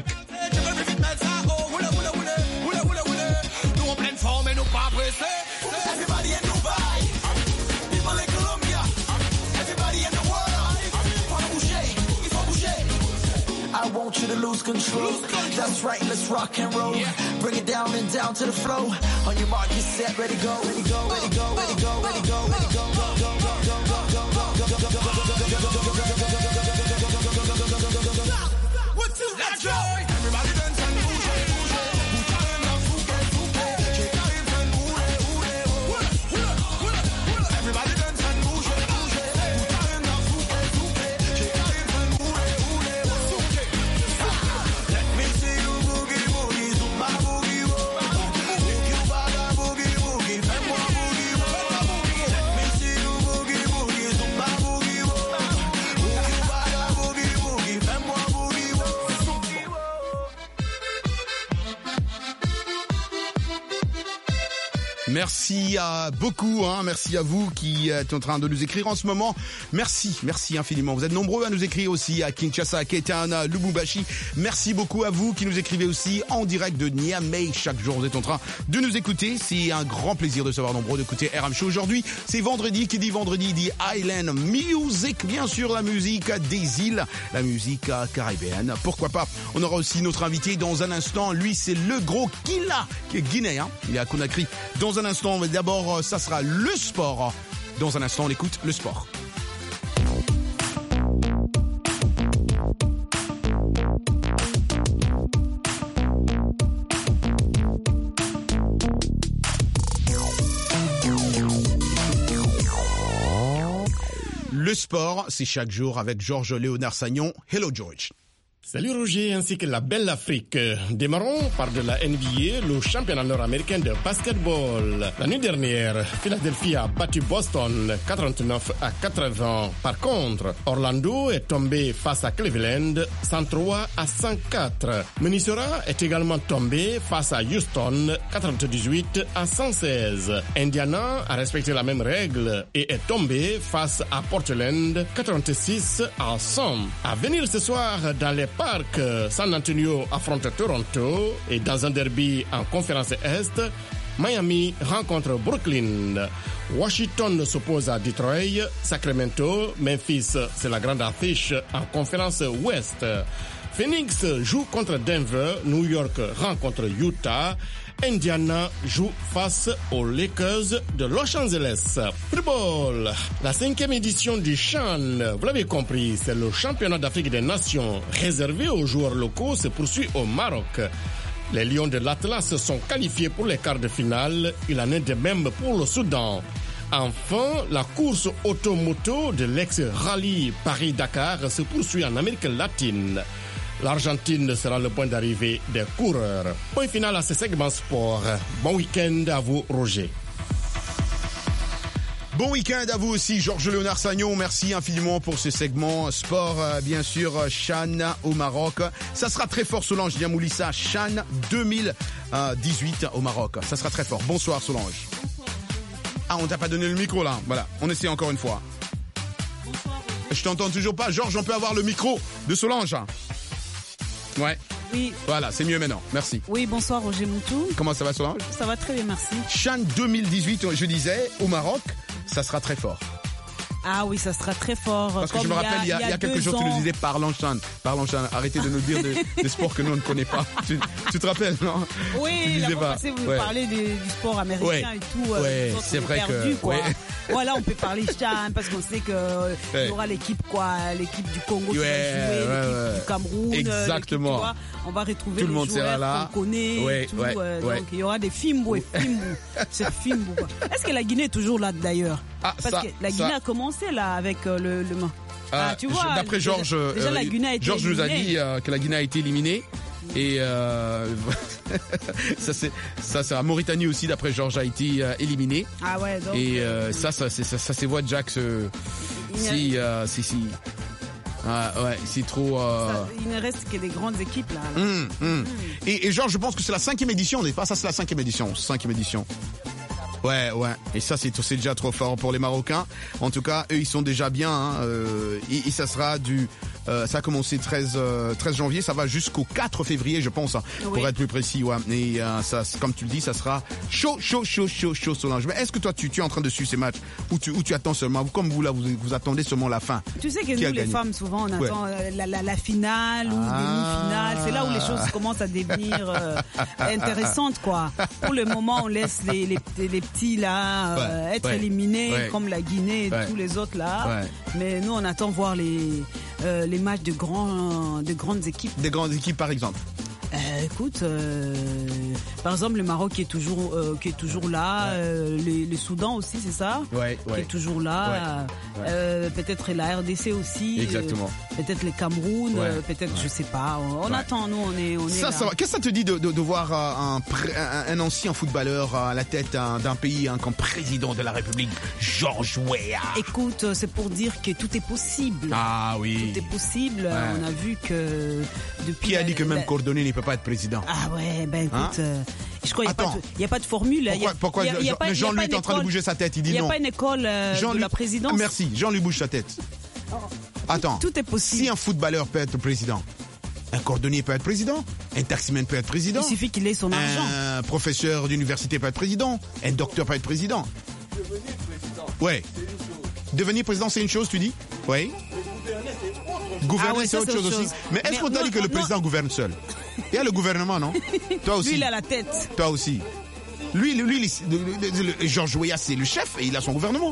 I want you to lose control. That's right, let's rock and roll. Bring it down and down to the flow. On your mark, get set, ready go, ready go, ready go, ready go, ready go, ready go, go, go, go, go, go, go, go, go, go, let's go. Everybody dance and move it, move it. Everybody dance and move it, move it. Let me see you boogie boogie, zumba boogie boogie. You bada boogie boogie, fais-moi boogie boogie. Let me see you boogie boogie, zumba boogie boogie. You bada boogie boogie, fais-moi boogie boogie. Merci à beaucoup, hein, merci à vous qui êtes en train de nous écrire en ce moment. Merci, merci infiniment. Vous êtes nombreux à nous écrire aussi à Kinshasa, Ketana, Lubumbashi. Merci beaucoup à vous qui nous écrivez aussi en direct de Niamey. Chaque jour, vous êtes en train de nous écouter. C'est un grand plaisir de savoir nombreux d'écouter R M Show. Aujourd'hui, c'est vendredi. Qui dit vendredi dit Island Music. Bien sûr, la musique des îles, la musique caribéenne. Pourquoi pas? On aura aussi notre invité dans un instant. Lui, c'est le gros Killa, qui est guinéen. Il est à Conakry. Dans un instant, mais d'abord, ça sera le sport. Dans un instant, on écoute le sport. Le sport, c'est chaque jour avec Georges Léonard Sagnon. Hello George. Salut Roger, ainsi que la belle Afrique. Démarrons par de la N B A, le championnat nord-américain de basketball. La nuit dernière, Philadelphie a battu Boston quatre-vingt-neuf à quatre-vingts. Par contre, Orlando est tombé face à Cleveland cent trois à cent quatre. Minnesota est également tombé face à Houston quatre-vingt-dix-huit à cent seize. Indiana a respecté la même règle et est tombé face à Portland quatre-vingt-six à cent. À venir ce soir dans les parcs, San Antonio affronte Toronto et dans un derby en conférence Est, Miami rencontre Brooklyn. Washington s'oppose à Detroit, Sacramento, Memphis, c'est la grande affiche en conférence Ouest. Phoenix joue contre Denver, New York rencontre Utah, Indiana joue face aux Lakers de Los Angeles. Football, la cinquième édition du CHAN, vous l'avez compris, c'est le championnat d'Afrique des Nations réservé aux joueurs locaux, se poursuit au Maroc. Les Lions de l'Atlas sont qualifiés pour les quarts de finale, il en est de même pour le Soudan. Enfin, la course automoto de l'ex-rallye Paris-Dakar se poursuit en Amérique latine. L'Argentine sera le point d'arrivée des coureurs. Point final à ce segment sport. Bon week-end à vous, Roger. Bon week-end à vous aussi, Georges Léonard Sagnon. Merci infiniment pour ce segment sport, euh, bien sûr, CHAN au Maroc. Ça sera très fort, Solange Diamoulissa, CHAN deux mille dix-huit au Maroc. Ça sera très fort. Bonsoir, Solange. Ah, on t'a pas donné le micro, là. Voilà, on essaie encore une fois. Bonsoir. Je t'entends toujours pas. Georges, on peut avoir le micro de Solange? Ouais. Oui. Voilà, c'est mieux maintenant. Merci. Oui, bonsoir Roger Moutou. Comment ça va, Solange? Ça va très bien, merci. CHAN deux mille dix-huit, je disais, au Maroc, ça sera très fort. Ah oui, ça sera très fort. Parce que Comme je me rappelle, il y a, il y a, il y a quelques jours, ans. Tu nous disais parlons CHAN, parlons CHAN. Arrêtez de nous dire des, des sports que nous ne connaissons pas. Tu, tu te rappelles, non? Oui, la fois passée, vous ouais. parlez des, du sport américain ouais. et tout. Ouais, euh, c'est vrai perdu, que... Quoi. Ouais. Voilà, on peut parler CHAN parce qu'on sait qu'il ouais. y aura l'équipe quoi, l'équipe du Congo qui ouais, va jouer, ouais, l'équipe ouais. du Cameroun. Exactement. Vois, on va retrouver tout les le monde joueurs là. qu'on connaît. Ouais, tout, ouais, euh, ouais. Donc il y aura des Fimbo et Fimbo. C'est Fimbo. Quoi. Est-ce que la Guinée est toujours là d'ailleurs? ah, Parce ça, que la Guinée ça. a commencé là avec euh, le, le Ah, tu vois, d'après Georges, déjà, déjà, la Guinée a été Georges nous a éliminée. dit euh, que la Guinée a été éliminée. Et euh, ça c'est ça c'est à Mauritanie aussi d'après Georges a été euh, éliminé. Ah ouais. Donc, et euh, ça ça c'est ça, ça c'est voix de Jack. Euh, si, euh, si si Ah, ouais, c'est trop... Euh... Ça, il ne reste que des grandes équipes, là. là. Mmh, mmh. Mmh. Et, et genre, je pense que c'est la cinquième édition, n'est-ce pas? Ça, c'est la cinquième édition. Cinquième édition. Ouais, ouais. Et ça, c'est, c'est déjà trop fort pour les Marocains. En tout cas, eux, ils sont déjà bien. Hein, euh, et, et ça sera du... Euh, ça a commencé treize, euh, treize janvier, ça va jusqu'au quatre février, je pense, hein, oui. pour être plus précis. Ouais. Et euh, ça, comme tu le dis, ça sera chaud, chaud, chaud, chaud, chaud, Solange. Mais est-ce que toi, tu, tu es en train de suivre ces matchs ou tu, ou tu attends seulement, comme vous là, vous, vous attendez seulement la fin? Tu sais que nous, les femmes, souvent, on attend ouais. la, la, la finale ou ah. demi-finale. C'est là où les choses commencent à devenir euh, intéressantes, quoi. Pour le moment, on laisse les, les, les petits là euh, ouais. être ouais. éliminés, ouais. comme la Guinée et ouais. tous les autres là. Ouais. Mais nous, on attend voir les Euh, les matchs de, grands, de grandes équipes. Des grandes équipes, par exemple euh, Écoute, euh, par exemple, le Maroc qui est toujours, euh, qui est toujours là, ouais. euh, les, le Soudan aussi, c'est ça ouais, qui ouais. est toujours là. Ouais, ouais. Euh, peut-être la R D C aussi. Exactement. Euh, peut-être les Cameroun, ouais, euh, peut-être, ouais. je sais pas. On ouais. attend, nous, on est, on est ça, là. Ça va. Qu'est-ce que ça te dit de, de, de voir un, un, un ancien footballeur à la tête d'un pays, hein, comme président de la République, Georges Weah? Écoute, c'est pour dire que tout est possible. Ah oui. Tout est possible. Ouais. On a vu que depuis. Qui a la, dit que même la... Coordonné ne peut pas être président? Ah ouais, ben écoute, hein? euh, je crois qu'il n'y a, a pas de formule. Pourquoi, pourquoi y a, y a pas, Jean-Louis est en train de bouger sa tête? Il dit non. Il n'y a pas une école euh, de la présidence. Merci, Jean-Louis bouge sa tête. Attends. Tout est possible. Si un footballeur peut être président, un cordonnier peut être président, un taximan peut être président. Il suffit qu'il ait son argent. Un professeur d'université peut être président, un docteur peut être président. Devenir président. Ouais. C'est une chose. Devenir président, c'est une chose, tu dis? Oui. Gouverner, ah ouais, c'est autre chose, chose aussi. Mais est-ce qu'on t'a dit que le président non. gouverne seul? Il y a le gouvernement, non? Toi aussi. Lui, il a la tête. Toi aussi. Lui, lui, lui Georges Weah, c'est le chef et il a son gouvernement.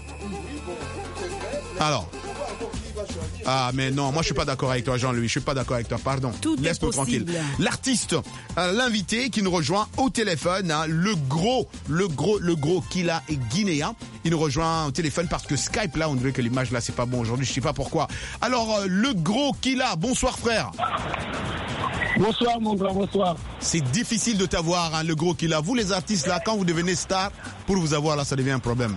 Alors. Ah, mais non, moi je suis pas d'accord avec toi, Jean-Louis. Je suis pas d'accord avec toi, pardon. Laisse-nous tranquille. L'artiste, euh, l'invité qui nous rejoint au téléphone, hein, le gros, le gros, le gros Killa est guinéen. Il nous rejoint au téléphone parce que Skype, là, on dirait que l'image là, c'est pas bon aujourd'hui. Je sais pas pourquoi. Alors, euh, le gros Killa, bonsoir frère. Bonsoir mon grand, bonsoir. C'est difficile de t'avoir, hein, le gros Killa. Vous les artistes là, quand vous devenez star, pour vous avoir là, ça devient un problème.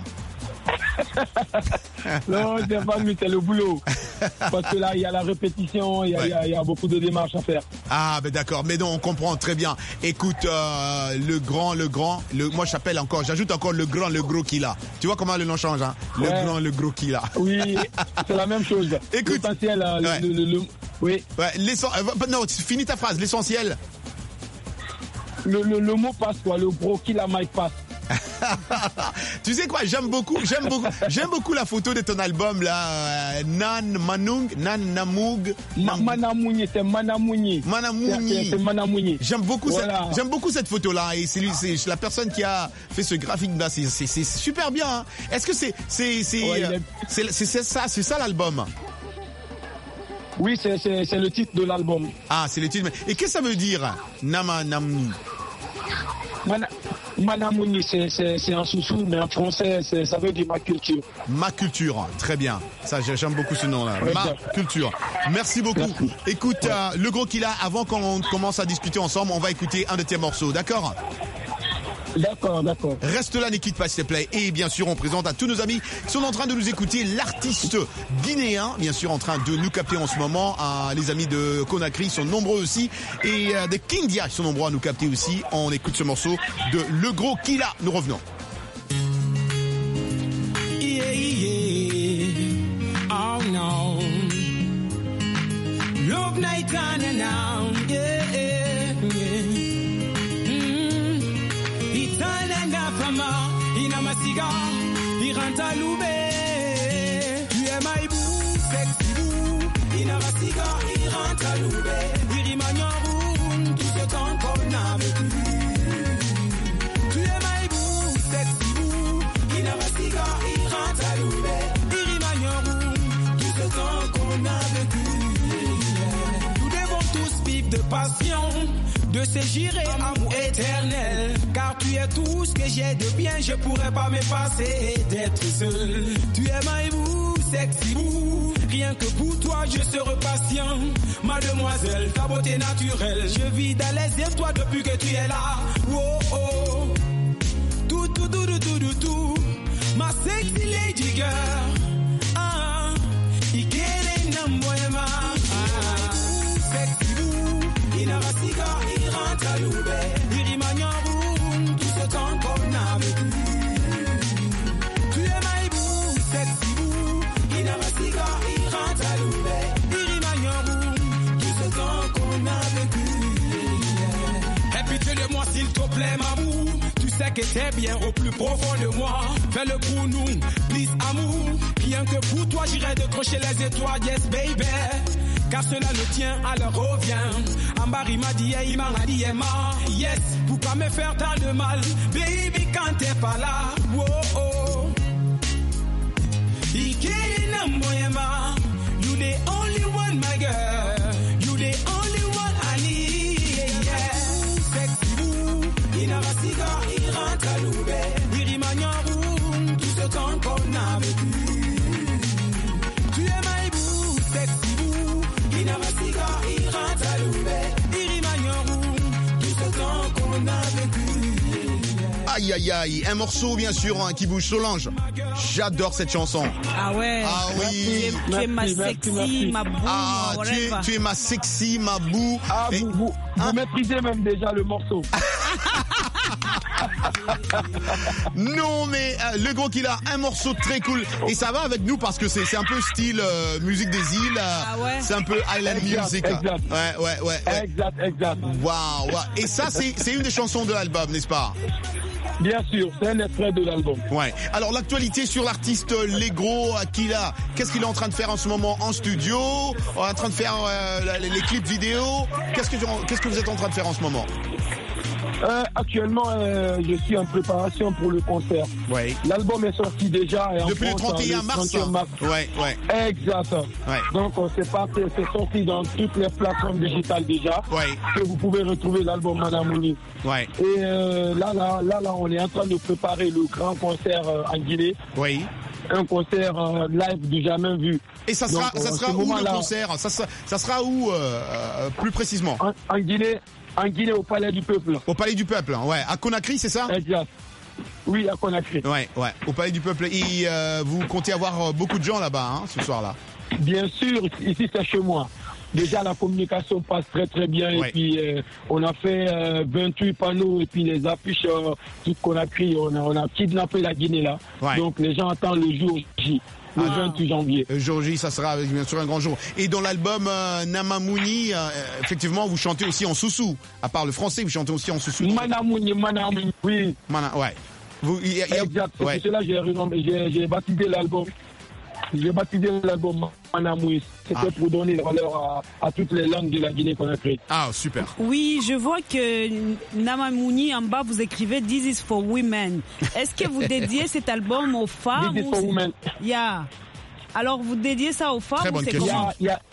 Non, c'est pas lui, c'est le boulot. Parce que là, il y a la répétition, il y, ouais. y, y a beaucoup de démarches à faire. Ah, ben d'accord, mais non, on comprend très bien. Écoute, euh, le grand, le grand, le, moi j'appelle encore, j'ajoute encore le grand, le gros Killa. Tu vois comment le nom change, hein? Le ouais. grand, le gros Killa. Oui, c'est la même chose. Écoute, l'essentiel, euh, ouais. le, le, le, oui. Ouais, euh, non, finis ta phrase, l'essentiel. Le, le, le mot passe, quoi, le gros Killa Mike passe. Tu sais quoi, j'aime beaucoup, j'aime beaucoup, j'aime beaucoup la photo de ton album là, euh, Nan Manung, Nan Namoug, Ma, Manamouni, c'est Manamouni. Manamouni. C'est Manamouni. J'aime beaucoup voilà. cette, j'aime beaucoup cette photo là et c'est lui, c'est la personne qui a fait ce graphique là, c'est, c'est, c'est super bien. Hein. Est-ce que c'est, c'est, c'est, ouais, euh, c'est, c'est, c'est ça, c'est ça l'album? Oui, c'est, c'est, c'est le titre de l'album. Ah, c'est le titre. Et qu'est-ce que ça veut dire, Nama Namouni? Mana, Manamouni, c'est, c'est, c'est un sous-sous, mais en français, c'est, ça veut dire ma culture. Ma culture, très bien. Ça, j'aime beaucoup ce nom-là. Ouais, ma bien. culture. Merci beaucoup. Merci. Écoute, ouais. euh, le gros Killa, avant qu'on commence à discuter ensemble, on va écouter un de tes morceaux, d'accord? D'accord, d'accord. Reste là, ne quitte pas, s'il te plaît. Et bien sûr, on présente à tous nos amis qui sont en train de nous écouter l'artiste guinéen, bien sûr, en train de nous capter en ce moment. Euh, les amis de Conakry sont nombreux aussi. Et euh, de Kindia sont nombreux à nous capter aussi. On écoute ce morceau de Le Gros Killa. Nous revenons. Yeah, yeah. Oh no. Love night on now. Yeah, yeah. Il a ma cigare, il rentre à Loubé. Tu es my boo, sexy boo. Il a ma cigare, il rentre à Loubé. Il rime en roue, tout ce temps qu'on a vécu. Tu es my boo, sexy boo. Il a ma cigare, il rentre à Loubé. Il rime en roue, tout ce temps qu'on a vécu. Nous devons tous vivre de passion, de se girer amour éternel. Car tu es tout ce que j'ai de bien, je pourrais pas m'effacer d'être seul. Tu es my boo, sexy boo. Rien que pour toi je serai patient. Mademoiselle, ta beauté naturelle. Je vis dans les étoiles depuis que tu es là. Oh oh. Tout, tout, tout, tout, tout, tout, tout. Ma sexy lady girl. Ah, I get it, number plaît, ma boue. Tu sais que t'es bien au plus profond de moi. Fais le pour nous, please amour. Rien que pour toi, j'irai décrocher les étoiles, yes baby. Car cela ne tient, alors reviens. Ambari m'a dit, il m'a dit, yes. Pourquoi me faire tant de mal, baby, quand t'es pas là? Whoa, oh. Ikena moyema, you the only one, my girl. You the only one I need, yeah. Sexy boo, inavasiga, il rentre à l'oubé. Il rimanyorou, tout ce temps qu'on a vécu. Tu es my boo, sexy boo, inavasiga, il rentre à l'oubé. Il rimanyorou, tout ce temps qu'on a vécu. Aïe aïe aïe, un morceau bien sûr hein, qui bouge Solange. J'adore cette chanson. Ah ouais. Ah oui. Tu es, tu es ma sexy, ma boue. Ah, tu es, tu es ma sexy, ma boue. Ah, Et, vous, vous, hein? vous maîtrisez même déjà le morceau. Non mais euh, le gros qu'il a un morceau très cool et ça va avec nous parce que c'est c'est un peu style euh, musique des îles. Euh, ah ouais. C'est un peu island exact, music. Exact. Ouais ouais ouais. ouais. Exact exact. Waouh. Wow. Et ça c'est c'est une des chansons de l'album, n'est-ce pas? Bien sûr, c'est un extrait de l'album. Ouais. Alors l'actualité sur l'artiste Legro Aquila, qu'est-ce qu'il est en train de faire en ce moment en studio? En train de faire euh, les, les clips vidéo. Qu'est-ce que qu'est-ce que vous êtes en train de faire en ce moment? Euh, actuellement, euh, je suis en préparation pour le concert. Ouais. L'album est sorti déjà. Et depuis en le France, trente et un mars. mars. Ouais, ouais. Exact. Ouais. Donc, c'est pas que c'est sorti dans toutes les plateformes digitales déjà. Ouais. Que vous pouvez retrouver l'album Manamouni. Ouais. Et euh, là, là, là, là, on est en train de préparer le grand concert euh, en Guinée. Oui. Un concert euh, live du jamais vu. Et ça sera, Donc, ça euh, sera où le concert? Ça sera, ça sera où euh, euh, plus précisément? En, en Guinée. En Guinée, au Palais du Peuple. Au Palais du Peuple, ouais. À Conakry, c'est ça? Exact. Oui, à Conakry. Ouais, ouais. Au Palais du Peuple. Et euh, vous comptez avoir beaucoup de gens là-bas, hein, ce soir-là? Bien sûr, ici c'est chez moi. Déjà, la communication passe très très bien. Ouais. Et puis, euh, on a fait euh, vingt-huit panneaux et puis les affiches, euh, tout Conakry, on a, on a kidnappé la Guinée là. Ouais. Donc, les gens attendent le jour J. Le ah. vingt-huit janvier. Le jour J, ça sera bien sûr un grand jour. Et dans l'album euh, Namamouni, euh, effectivement, vous chantez aussi en soussou. À part le français, vous chantez aussi en soussou. Manamouni, Manamouni, oui. Mana, ouais. Vous, y a, y a... Exact. Ouais. C'est cela que j'ai, j'ai, j'ai baptisé l'album. J'ai baptisé l'album Manamouni. C'était ah. pour donner la valeur à, à toutes les langues de la Guinée-Conakry. Ah, super. Oui, je vois que Namamouni, en bas, vous écrivez This is for women. Est-ce que vous dédiez cet album aux femmes? This is for women. Yeah. Alors, vous dédiez ça aux femmes? Très bonne question. Il y a...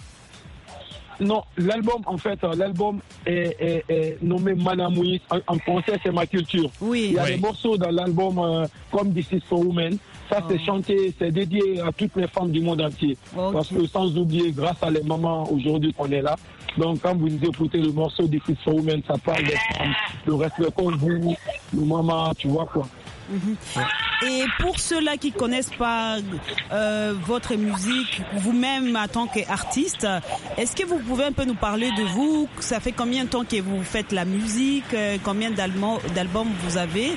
Non, l'album, en fait, l'album est, est, est nommé Manamouni. En, en français, c'est ma culture. Oui. Il y a oui. des morceaux dans l'album euh, comme This is for women. Ça, oh. c'est chanté, c'est dédié à toutes les femmes du monde entier. Okay. Parce que sans oublier, grâce à les mamans aujourd'hui qu'on est là. Donc, quand vous écoutez le morceau This is for women, ça parle des femmes, le respect qu'on vous, le maman, tu vois quoi. Mm-hmm. Ouais. Et pour ceux-là qui connaissent pas euh, votre musique, vous-même en tant qu'artiste, est-ce que vous pouvez un peu nous parler de vous? Ça fait combien de temps que vous faites la musique? Combien d'albums, d'albums vous avez?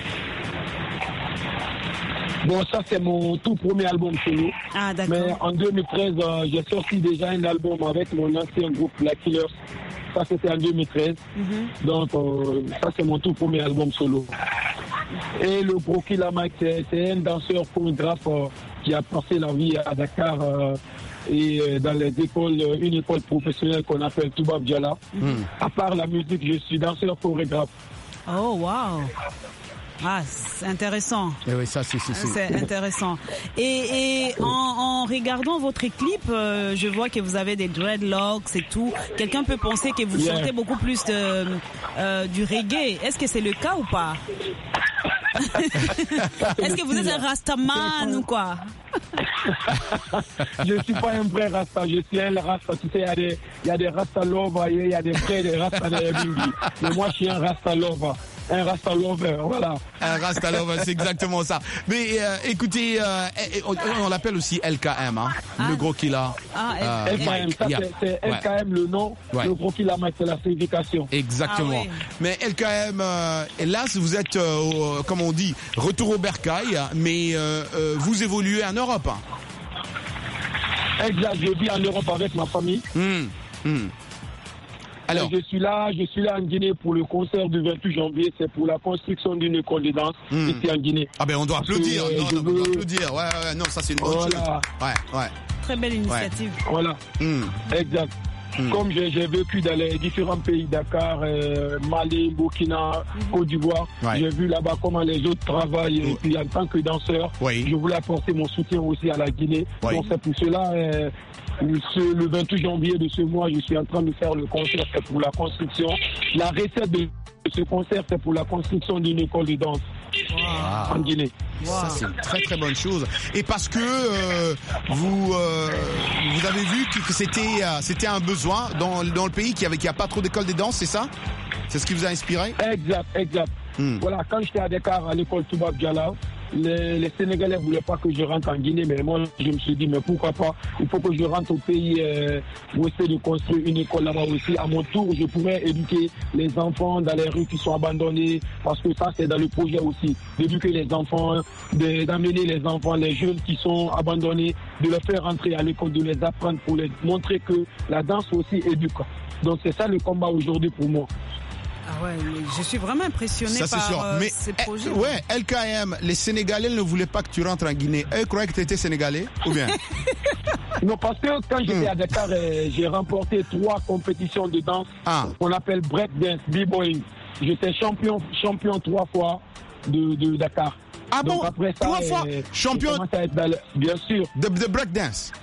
Bon, ça c'est mon tout premier album solo. Ah, d'accord. Mais en deux mille treize, euh, j'ai sorti déjà un album avec mon ancien groupe La Killers. Ça c'était en deux mille treize. Mm-hmm. Donc euh, ça c'est mon tout premier album solo. Et le Broki Lamak, c'est, c'est un danseur chorégraphe euh, qui a passé la vie à Dakar euh, et euh, dans les écoles, une école professionnelle qu'on appelle Toubab Djala. Mm. À part la musique, je suis danseur chorégraphe. Oh wow. Ah, c'est intéressant. Et oui, ça, c'est, c'est, c'est... c'est intéressant. Et, et en, en regardant votre clip, euh, je vois que vous avez des dreadlocks et tout. Quelqu'un peut penser que vous yeah. chantez beaucoup plus de, euh, du reggae. Est-ce que c'est le cas ou pas? Est-ce que vous êtes un rastaman ou quoi? Je ne suis pas un vrai rasta, je suis un rasta. Tu sais, il y a des, il y a des rasta lovers, il y a des vrais des rasta de mais moi, je suis un rasta lover. Un Rasta Lover, voilà. Un Rasta Lover, c'est exactement ça. Mais euh, écoutez, euh, on, on l'appelle aussi L K M, hein, ah. le gros qu'il a. Ah, euh, L K M, ça yeah. c'est, c'est L K M ouais. le nom, ouais. le gros qu'il a, c'est la signification. Exactement. Ah, oui. Mais L K M, euh, là, vous êtes, euh, comme on dit, retour au bercail, mais euh, euh, vous évoluez en Europe. Exact, je vis en Europe avec ma famille. Mmh. Mmh. Alors, je suis là, je suis là en Guinée pour le concert du vingt-huit janvier. C'est pour la construction d'une école de danse Hmm. ici en Guinée. Ah ben on doit Parce que, applaudir. euh, Non, je non, on veux- doit applaudir. Ouais, ouais, non, ça c'est une bonne Voilà. chose. Ouais, ouais. Très belle initiative. Voilà, Hmm. exact. Hmm. Comme j'ai j'ai vécu dans les différents pays, Dakar, euh, Mali, Burkina, Côte d'Ivoire, Ouais. j'ai vu là-bas comment les autres travaillent. Et puis en tant que danseur, Oui. je voulais apporter mon soutien aussi à la Guinée. Oui. Donc c'est pour cela, euh, ce- le vingt-huit janvier de ce mois, je suis en train de faire le concert, c'est pour la construction. La recette de ce concert, c'est pour la construction d'une école de danse en Guinée. Ça, c'est une très très bonne chose. Et parce que euh, vous euh, vous avez vu que, que c'était euh, c'était un besoin dans, dans le pays, qu'il n'y a pas trop d'écoles de danse, c'est ça? C'est ce qui vous a inspiré? Exact, exact. Hmm. Voilà, quand j'étais à Dakar, à l'école Toubab Dialaw, les, les Sénégalais ne voulaient pas que je rentre en Guinée, mais moi, je me suis dit, mais pourquoi pas? Il faut que je rentre au pays euh, pour essayer de construire une école là-bas aussi. À mon tour, je pourrais éduquer les enfants dans les rues qui sont abandonnés, parce que ça, c'est dans le projet aussi, d'éduquer les enfants, de- d'amener les enfants, les jeunes qui sont abandonnés, de les faire rentrer à l'école, de les apprendre pour les montrer que la danse aussi éduque. Donc c'est ça le combat aujourd'hui pour moi. Ah ouais, mais je suis vraiment impressionné Ça c'est par sûr. euh, Mais ces eh, projets. ouais, L K M, les Sénégalais ne voulaient pas que tu rentres en Guinée. Eux croyaient que tu étais Sénégalais, ou bien? Non, parce que quand j'étais Hmm. à Dakar, euh, j'ai remporté trois compétitions de danse Ah. qu'on appelle breakdance, b-boying. J'étais champion, champion trois fois de, de Dakar. Ah Donc bon? après ça, Trois fois euh, champion j'ai commencé à être dans le- bien sûr. de, de breakdance.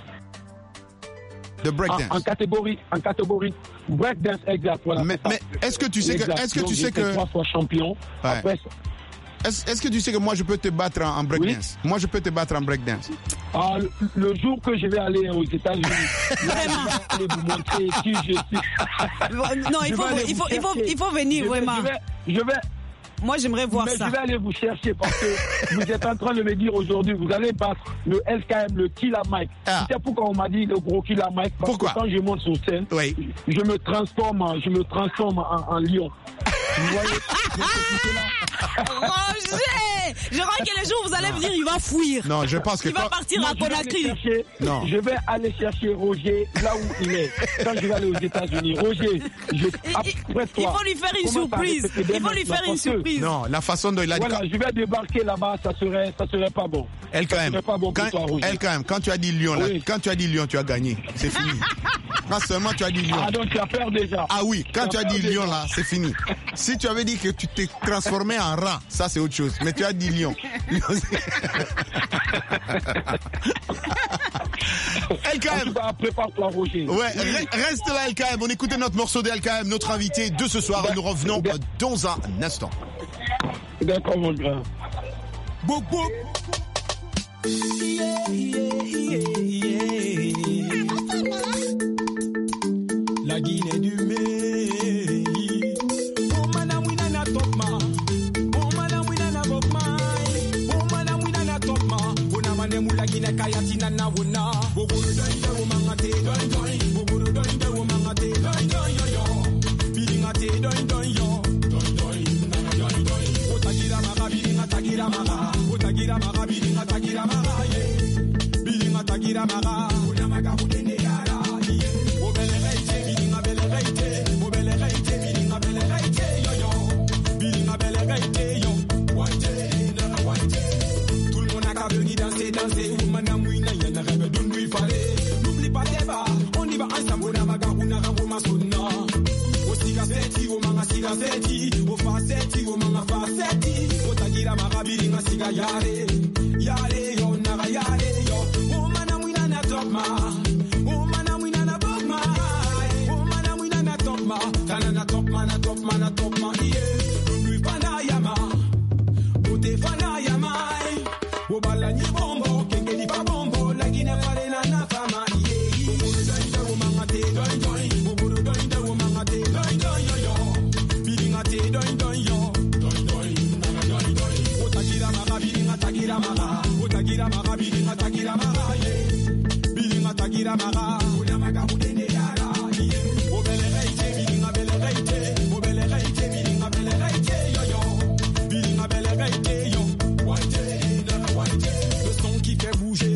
De En, breakdance. en catégorie, en catégorie breakdance, exact. Voilà, Mais, c'est ça. mais est-ce que tu sais que, Exact. est-ce que Donc, tu sais j'étais que, trois fois champion. Ouais. Après, est-ce, est-ce que tu sais que moi je peux te battre en, en breakdance? Moi je peux te battre en breakdance. ah, le, le jour que je vais aller aux États-Unis, là, je vais aller vous montrer qui je suis. Non, il Je faut, vais aller il vous faut, il faut, chercher. il faut venir Je vais- vraiment. Je vais, je vais, Moi, j'aimerais voir mais ça. je vais aller vous chercher parce que vous êtes en train de me dire aujourd'hui, vous allez battre le L K M, le Killer Mike. Ah. Tu sais pourquoi on m'a dit le gros Killer Mike? Parce Pourquoi? que quand je monte sur scène, Oui. je me transforme, en- je me transforme en, en lion. Vous voyez? Donc, c'est pour cela. Roger! Je crois que le jour où vous allez venir, il va fuir. Non, je pense que Il va quand- partir Moi, à je vais aller Conakry. chercher- Non. Je vais aller chercher Roger là où il est. Quand je vais aller aux États-Unis, Roger, je, après toi, il faut lui faire une comment ça surprise. va se Il faut lui faire une parce que- surprise. Non, la façon dont il a dit. Voilà, je vais débarquer là-bas, ça serait, ça serait pas bon. L K M, Ça serait pas bon pour quand, toi, Roger. L K M, quand tu as dit Lyon, là, Oui. quand tu as dit Lyon, tu as gagné. C'est fini. Quand seulement tu as dit Lyon. Ah, donc tu as peur déjà. Ah oui, quand tu as dit peur Lyon, déjà. là, c'est fini. Si tu avais dit que tu t'es transformé en rat, ça c'est autre chose. Mais tu as dit Lyon. Lyon, L K En M. tout cas, prépare-toi, Roger. Ouais, re- reste là L K M. On écoutait notre morceau de L K M, notre invité de ce soir. Et nous revenons euh, dans un instant. D'accord, mon grand. Bouk, bouk. Yeah, yeah, yeah, yeah. La Guinée du Mali. Oh madame, we nana top ma. Oh madame, we nana bob my. Oh madame, we nana top ma. Ona mane mu la Guinée kayati nana wona. Bogoro doin de wo mangate doin doin. Bogoro doin de wo mangate doin doin yo yo. Bilingate doin doin yo. Doin doin nana doin doin. Otagira maga bilinga tagira maga. Otagira maga bilinga tagira maga ye. Bilinga tagira maga. Ona maga mudene yara ye. Obele reite bilinga bele reite. Obele reite bilinga bele reite yo yo. Bilinga bele reite yo. Waite nana waite. Tout le monde a qu'à venir danser danser. Oumana mouina yana rêve d'un lui fallait. N'oublie pas tes bas. On y va ensemble. Ona maga una rambo masona. O siga seti o manga siga seti. O fa seti o manga fa seti. O tagira maga bilinga siga yare. Yare yo naga yare yo. O mana mwina na top ma. O mana mwina na bog ma. O mana mwina na top ma. Tana na top ma na top ma na top ma. Yeah. Don't lui fana yama. O te fana yama. O bala ni bombo. Kenge di pa bombo. La Guinée fare na na fama. Yeah. O buru doin de o manga te doin doin. O buru doin de o manga te doin doin yo yo. Bilinga te doin doin yo. Doin doin naga doin doin. O tagira maga bilinga tagira maga. O tagira maga bilinga tagira maga yeah. Bilinga tagira maga. Una maga mudene yara yeah. O bele reite bilinga bele reite. O bele reite bilinga bele reite yo yo. Bilinga bele reite yo. Waite naga waite. Le son qui fait bouger ta la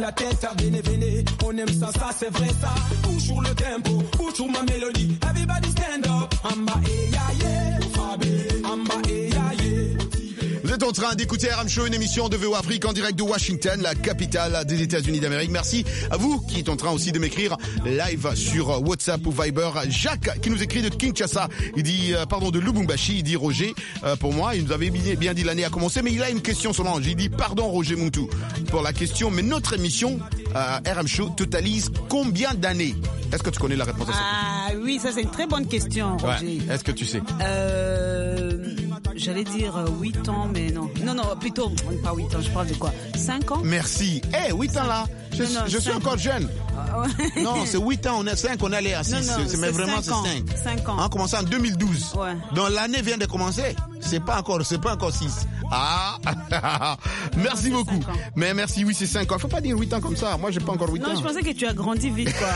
la tête, faire véné, véné. On aime ça, ça c'est vrai ça. Bouge sur le tempo, bouge sur ma mélodie. Everybody stand up. Amba e ya ye, Fabé. Amba e ya ye. Vous êtes en train d'écouter R M Show, une émission de V O Afrique en direct de Washington, la capitale des États-Unis d'Amérique. Merci à vous qui êtes en train aussi de m'écrire live sur WhatsApp ou Viber. Jacques qui nous écrit de Kinshasa, il dit, euh, pardon, de Lubumbashi, il dit Roger, euh, pour moi, il nous avait bien, bien dit l'année a commencé, mais il a une question seulement. J'ai dit pardon Roger Moutou pour la question, mais notre émission euh, R M Show totalise combien d'années? Est-ce que tu connais la réponse à ça? Ah oui, ça c'est une très bonne question, Roger. Ouais. Est-ce que tu sais? Euh... J'allais dire huit ans, mais non. Non, non, plutôt, pas huit ans, je parle de quoi? cinq ans? Merci. Eh, hey, huit ans là, je, non, non, je suis encore jeune. Ah, ouais. Non, c'est huit ans, on est cinq, on est allé à six. Mais vraiment, c'est cinq. cinq ans. On a commencé en deux mille douze. Ouais. Donc l'année vient de commencer. C'est pas encore, c'est pas encore six. Ah, merci non, beaucoup. Mais merci, oui, c'est cinq ans. Faut pas dire huit ans comme ça. Moi, j'ai pas encore huit ans. Non, je pensais que tu as grandi vite, quoi.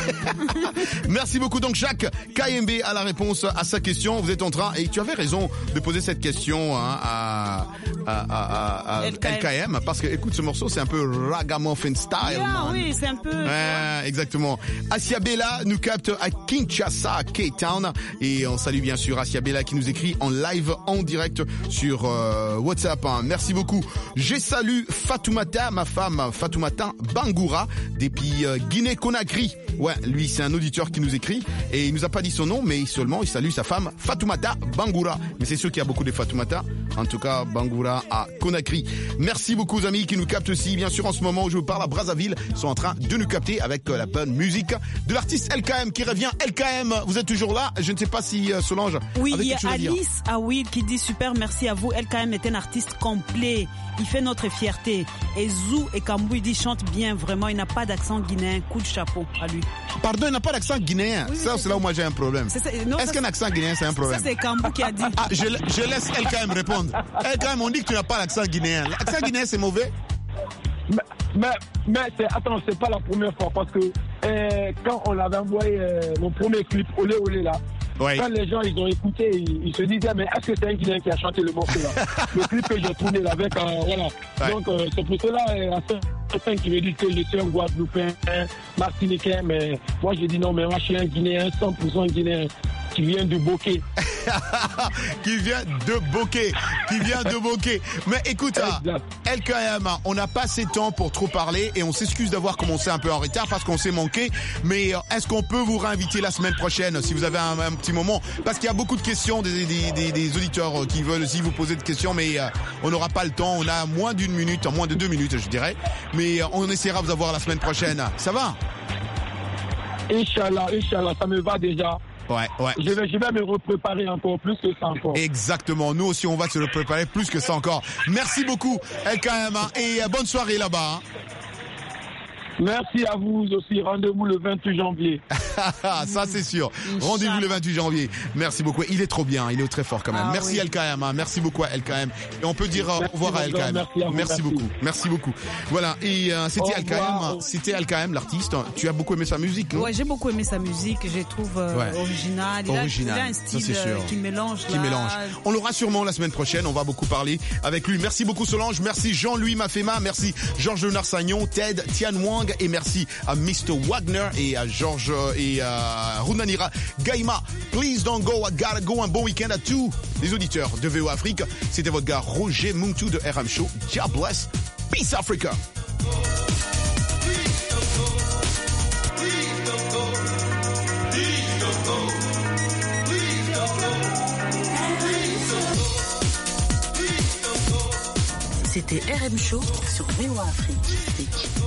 Merci beaucoup. Donc, Jacques K M B a la réponse à sa question. Vous êtes en train, et tu avais raison de poser cette question hein, à, à, à, à L K M. L K M. Parce que, écoute, ce morceau, c'est un peu ragamuffin style. Yeah, oui, c'est un peu. Ouais, exactement. Asia Bella nous capte à Kinshasa, Cape Town. Et on salue bien sûr Asia Bella qui nous écrit en live, en direct sur euh, WhatsApp. Merci beaucoup. Je salue Fatoumata, ma femme Fatoumata Bangoura, depuis euh, Guinée-Conakry. Ouais, lui c'est un auditeur qui nous écrit et il nous a pas dit son nom, mais seulement il salue sa femme Fatoumata Bangoura. Mais c'est sûr qu'il y a beaucoup de Fatoumata. En tout cas, Bangoura à Conakry. Merci beaucoup aux amis qui nous captent aussi. Bien sûr, en ce moment où je vous parle à Brazzaville, ils sont en train de nous capter avec euh, la bonne musique de l'artiste L K M qui revient. L K M, vous êtes toujours là? Je ne sais pas si euh, Solange. Oui, il y a Alice Awid qui dit super, merci à vous. L K M est un artiste complet. Il fait notre fierté. Et Zou et Kambou, il dit chante bien, vraiment. Il n'a pas d'accent guinéen. Coup de chapeau à lui. Pardon, il n'a pas d'accent guinéen. Oui, ça, c'est là où moi j'ai un problème. C'est ça, non, Est-ce qu'un accent guinéen, c'est un problème? Ça, c'est Kambou qui a dit. Ah, je, je laisse L K M répondre. L K M, on dit que tu n'as pas l'accent guinéen. L'accent guinéen, c'est mauvais? Mais, mais, mais c'est, attends, c'est pas la première fois parce que euh, quand on avait envoyé euh, mon premier clip, Olé Olé là, ouais. Quand les gens ils ont écouté, ils, ils se disaient mais est-ce que c'est un Guinéen qui a chanté le morceau là? Le clip que j'ai tourné là avec, euh, voilà. Ouais. Donc euh, c'est pour cela, euh, certains qui me disent que je suis un Guadeloupéen, un Martiniquais, mais moi j'ai dit non, mais moi je suis un Guinéen, cent pour cent Guinéen. Qui vient de Bokeh. Qui vient de Bokeh. Qui vient de Bokeh. Mais écoute, L K M, on n'a pas assez de temps pour trop parler et on s'excuse d'avoir commencé un peu en retard parce qu'on s'est manqué. Mais est-ce qu'on peut vous réinviter la semaine prochaine si vous avez un, un petit moment? Parce qu'il y a beaucoup de questions des, des, des, des auditeurs qui veulent aussi vous poser des questions, mais euh, on n'aura pas le temps. On a moins d'une minute, moins de deux minutes, je dirais. Mais euh, on essaiera de vous avoir la semaine prochaine. Ça va? Inch'Allah, Inch'Allah, ça me va déjà. Ouais, ouais. Je vais, je vais me repréparer encore plus que ça encore. Exactement. Nous aussi, on va se le préparer plus que ça encore. Merci beaucoup, L K M, et bonne soirée là-bas. Merci à vous aussi. Rendez-vous le vingt-huit janvier. Ça, c'est sûr. Rendez-vous le vingt-huit janvier. Merci beaucoup. Il est trop bien. Il est très fort quand même. Ah, merci, oui. L K M. Merci beaucoup à L K M. Et on peut dire au revoir à L K M. Merci, à vous, merci, merci beaucoup. Merci beaucoup. Voilà. Et euh, c'était L K M. C'était L K M, l'artiste. Tu as beaucoup aimé sa musique, non? Ouais, j'ai beaucoup aimé sa musique. Je trouve euh, ouais. originale. Il, original. A, il a un style euh, qui mélange. Qui là. mélange. On l'aura sûrement la semaine prochaine. On va beaucoup parler avec lui. Merci beaucoup, Solange. Merci, Jean-Louis Mafema. Merci, Georges Narsagnon, Ted, Tian Wang. Et merci à mister Wagner et à Georges et à Runanira Gaïma. Please don't go, I gotta go. Un bon week-end à tous les auditeurs de V O Afrique. C'était votre gars Roger Moutou de R M Show. God bless. Peace Africa. C'était R M Show sur V O Afrique.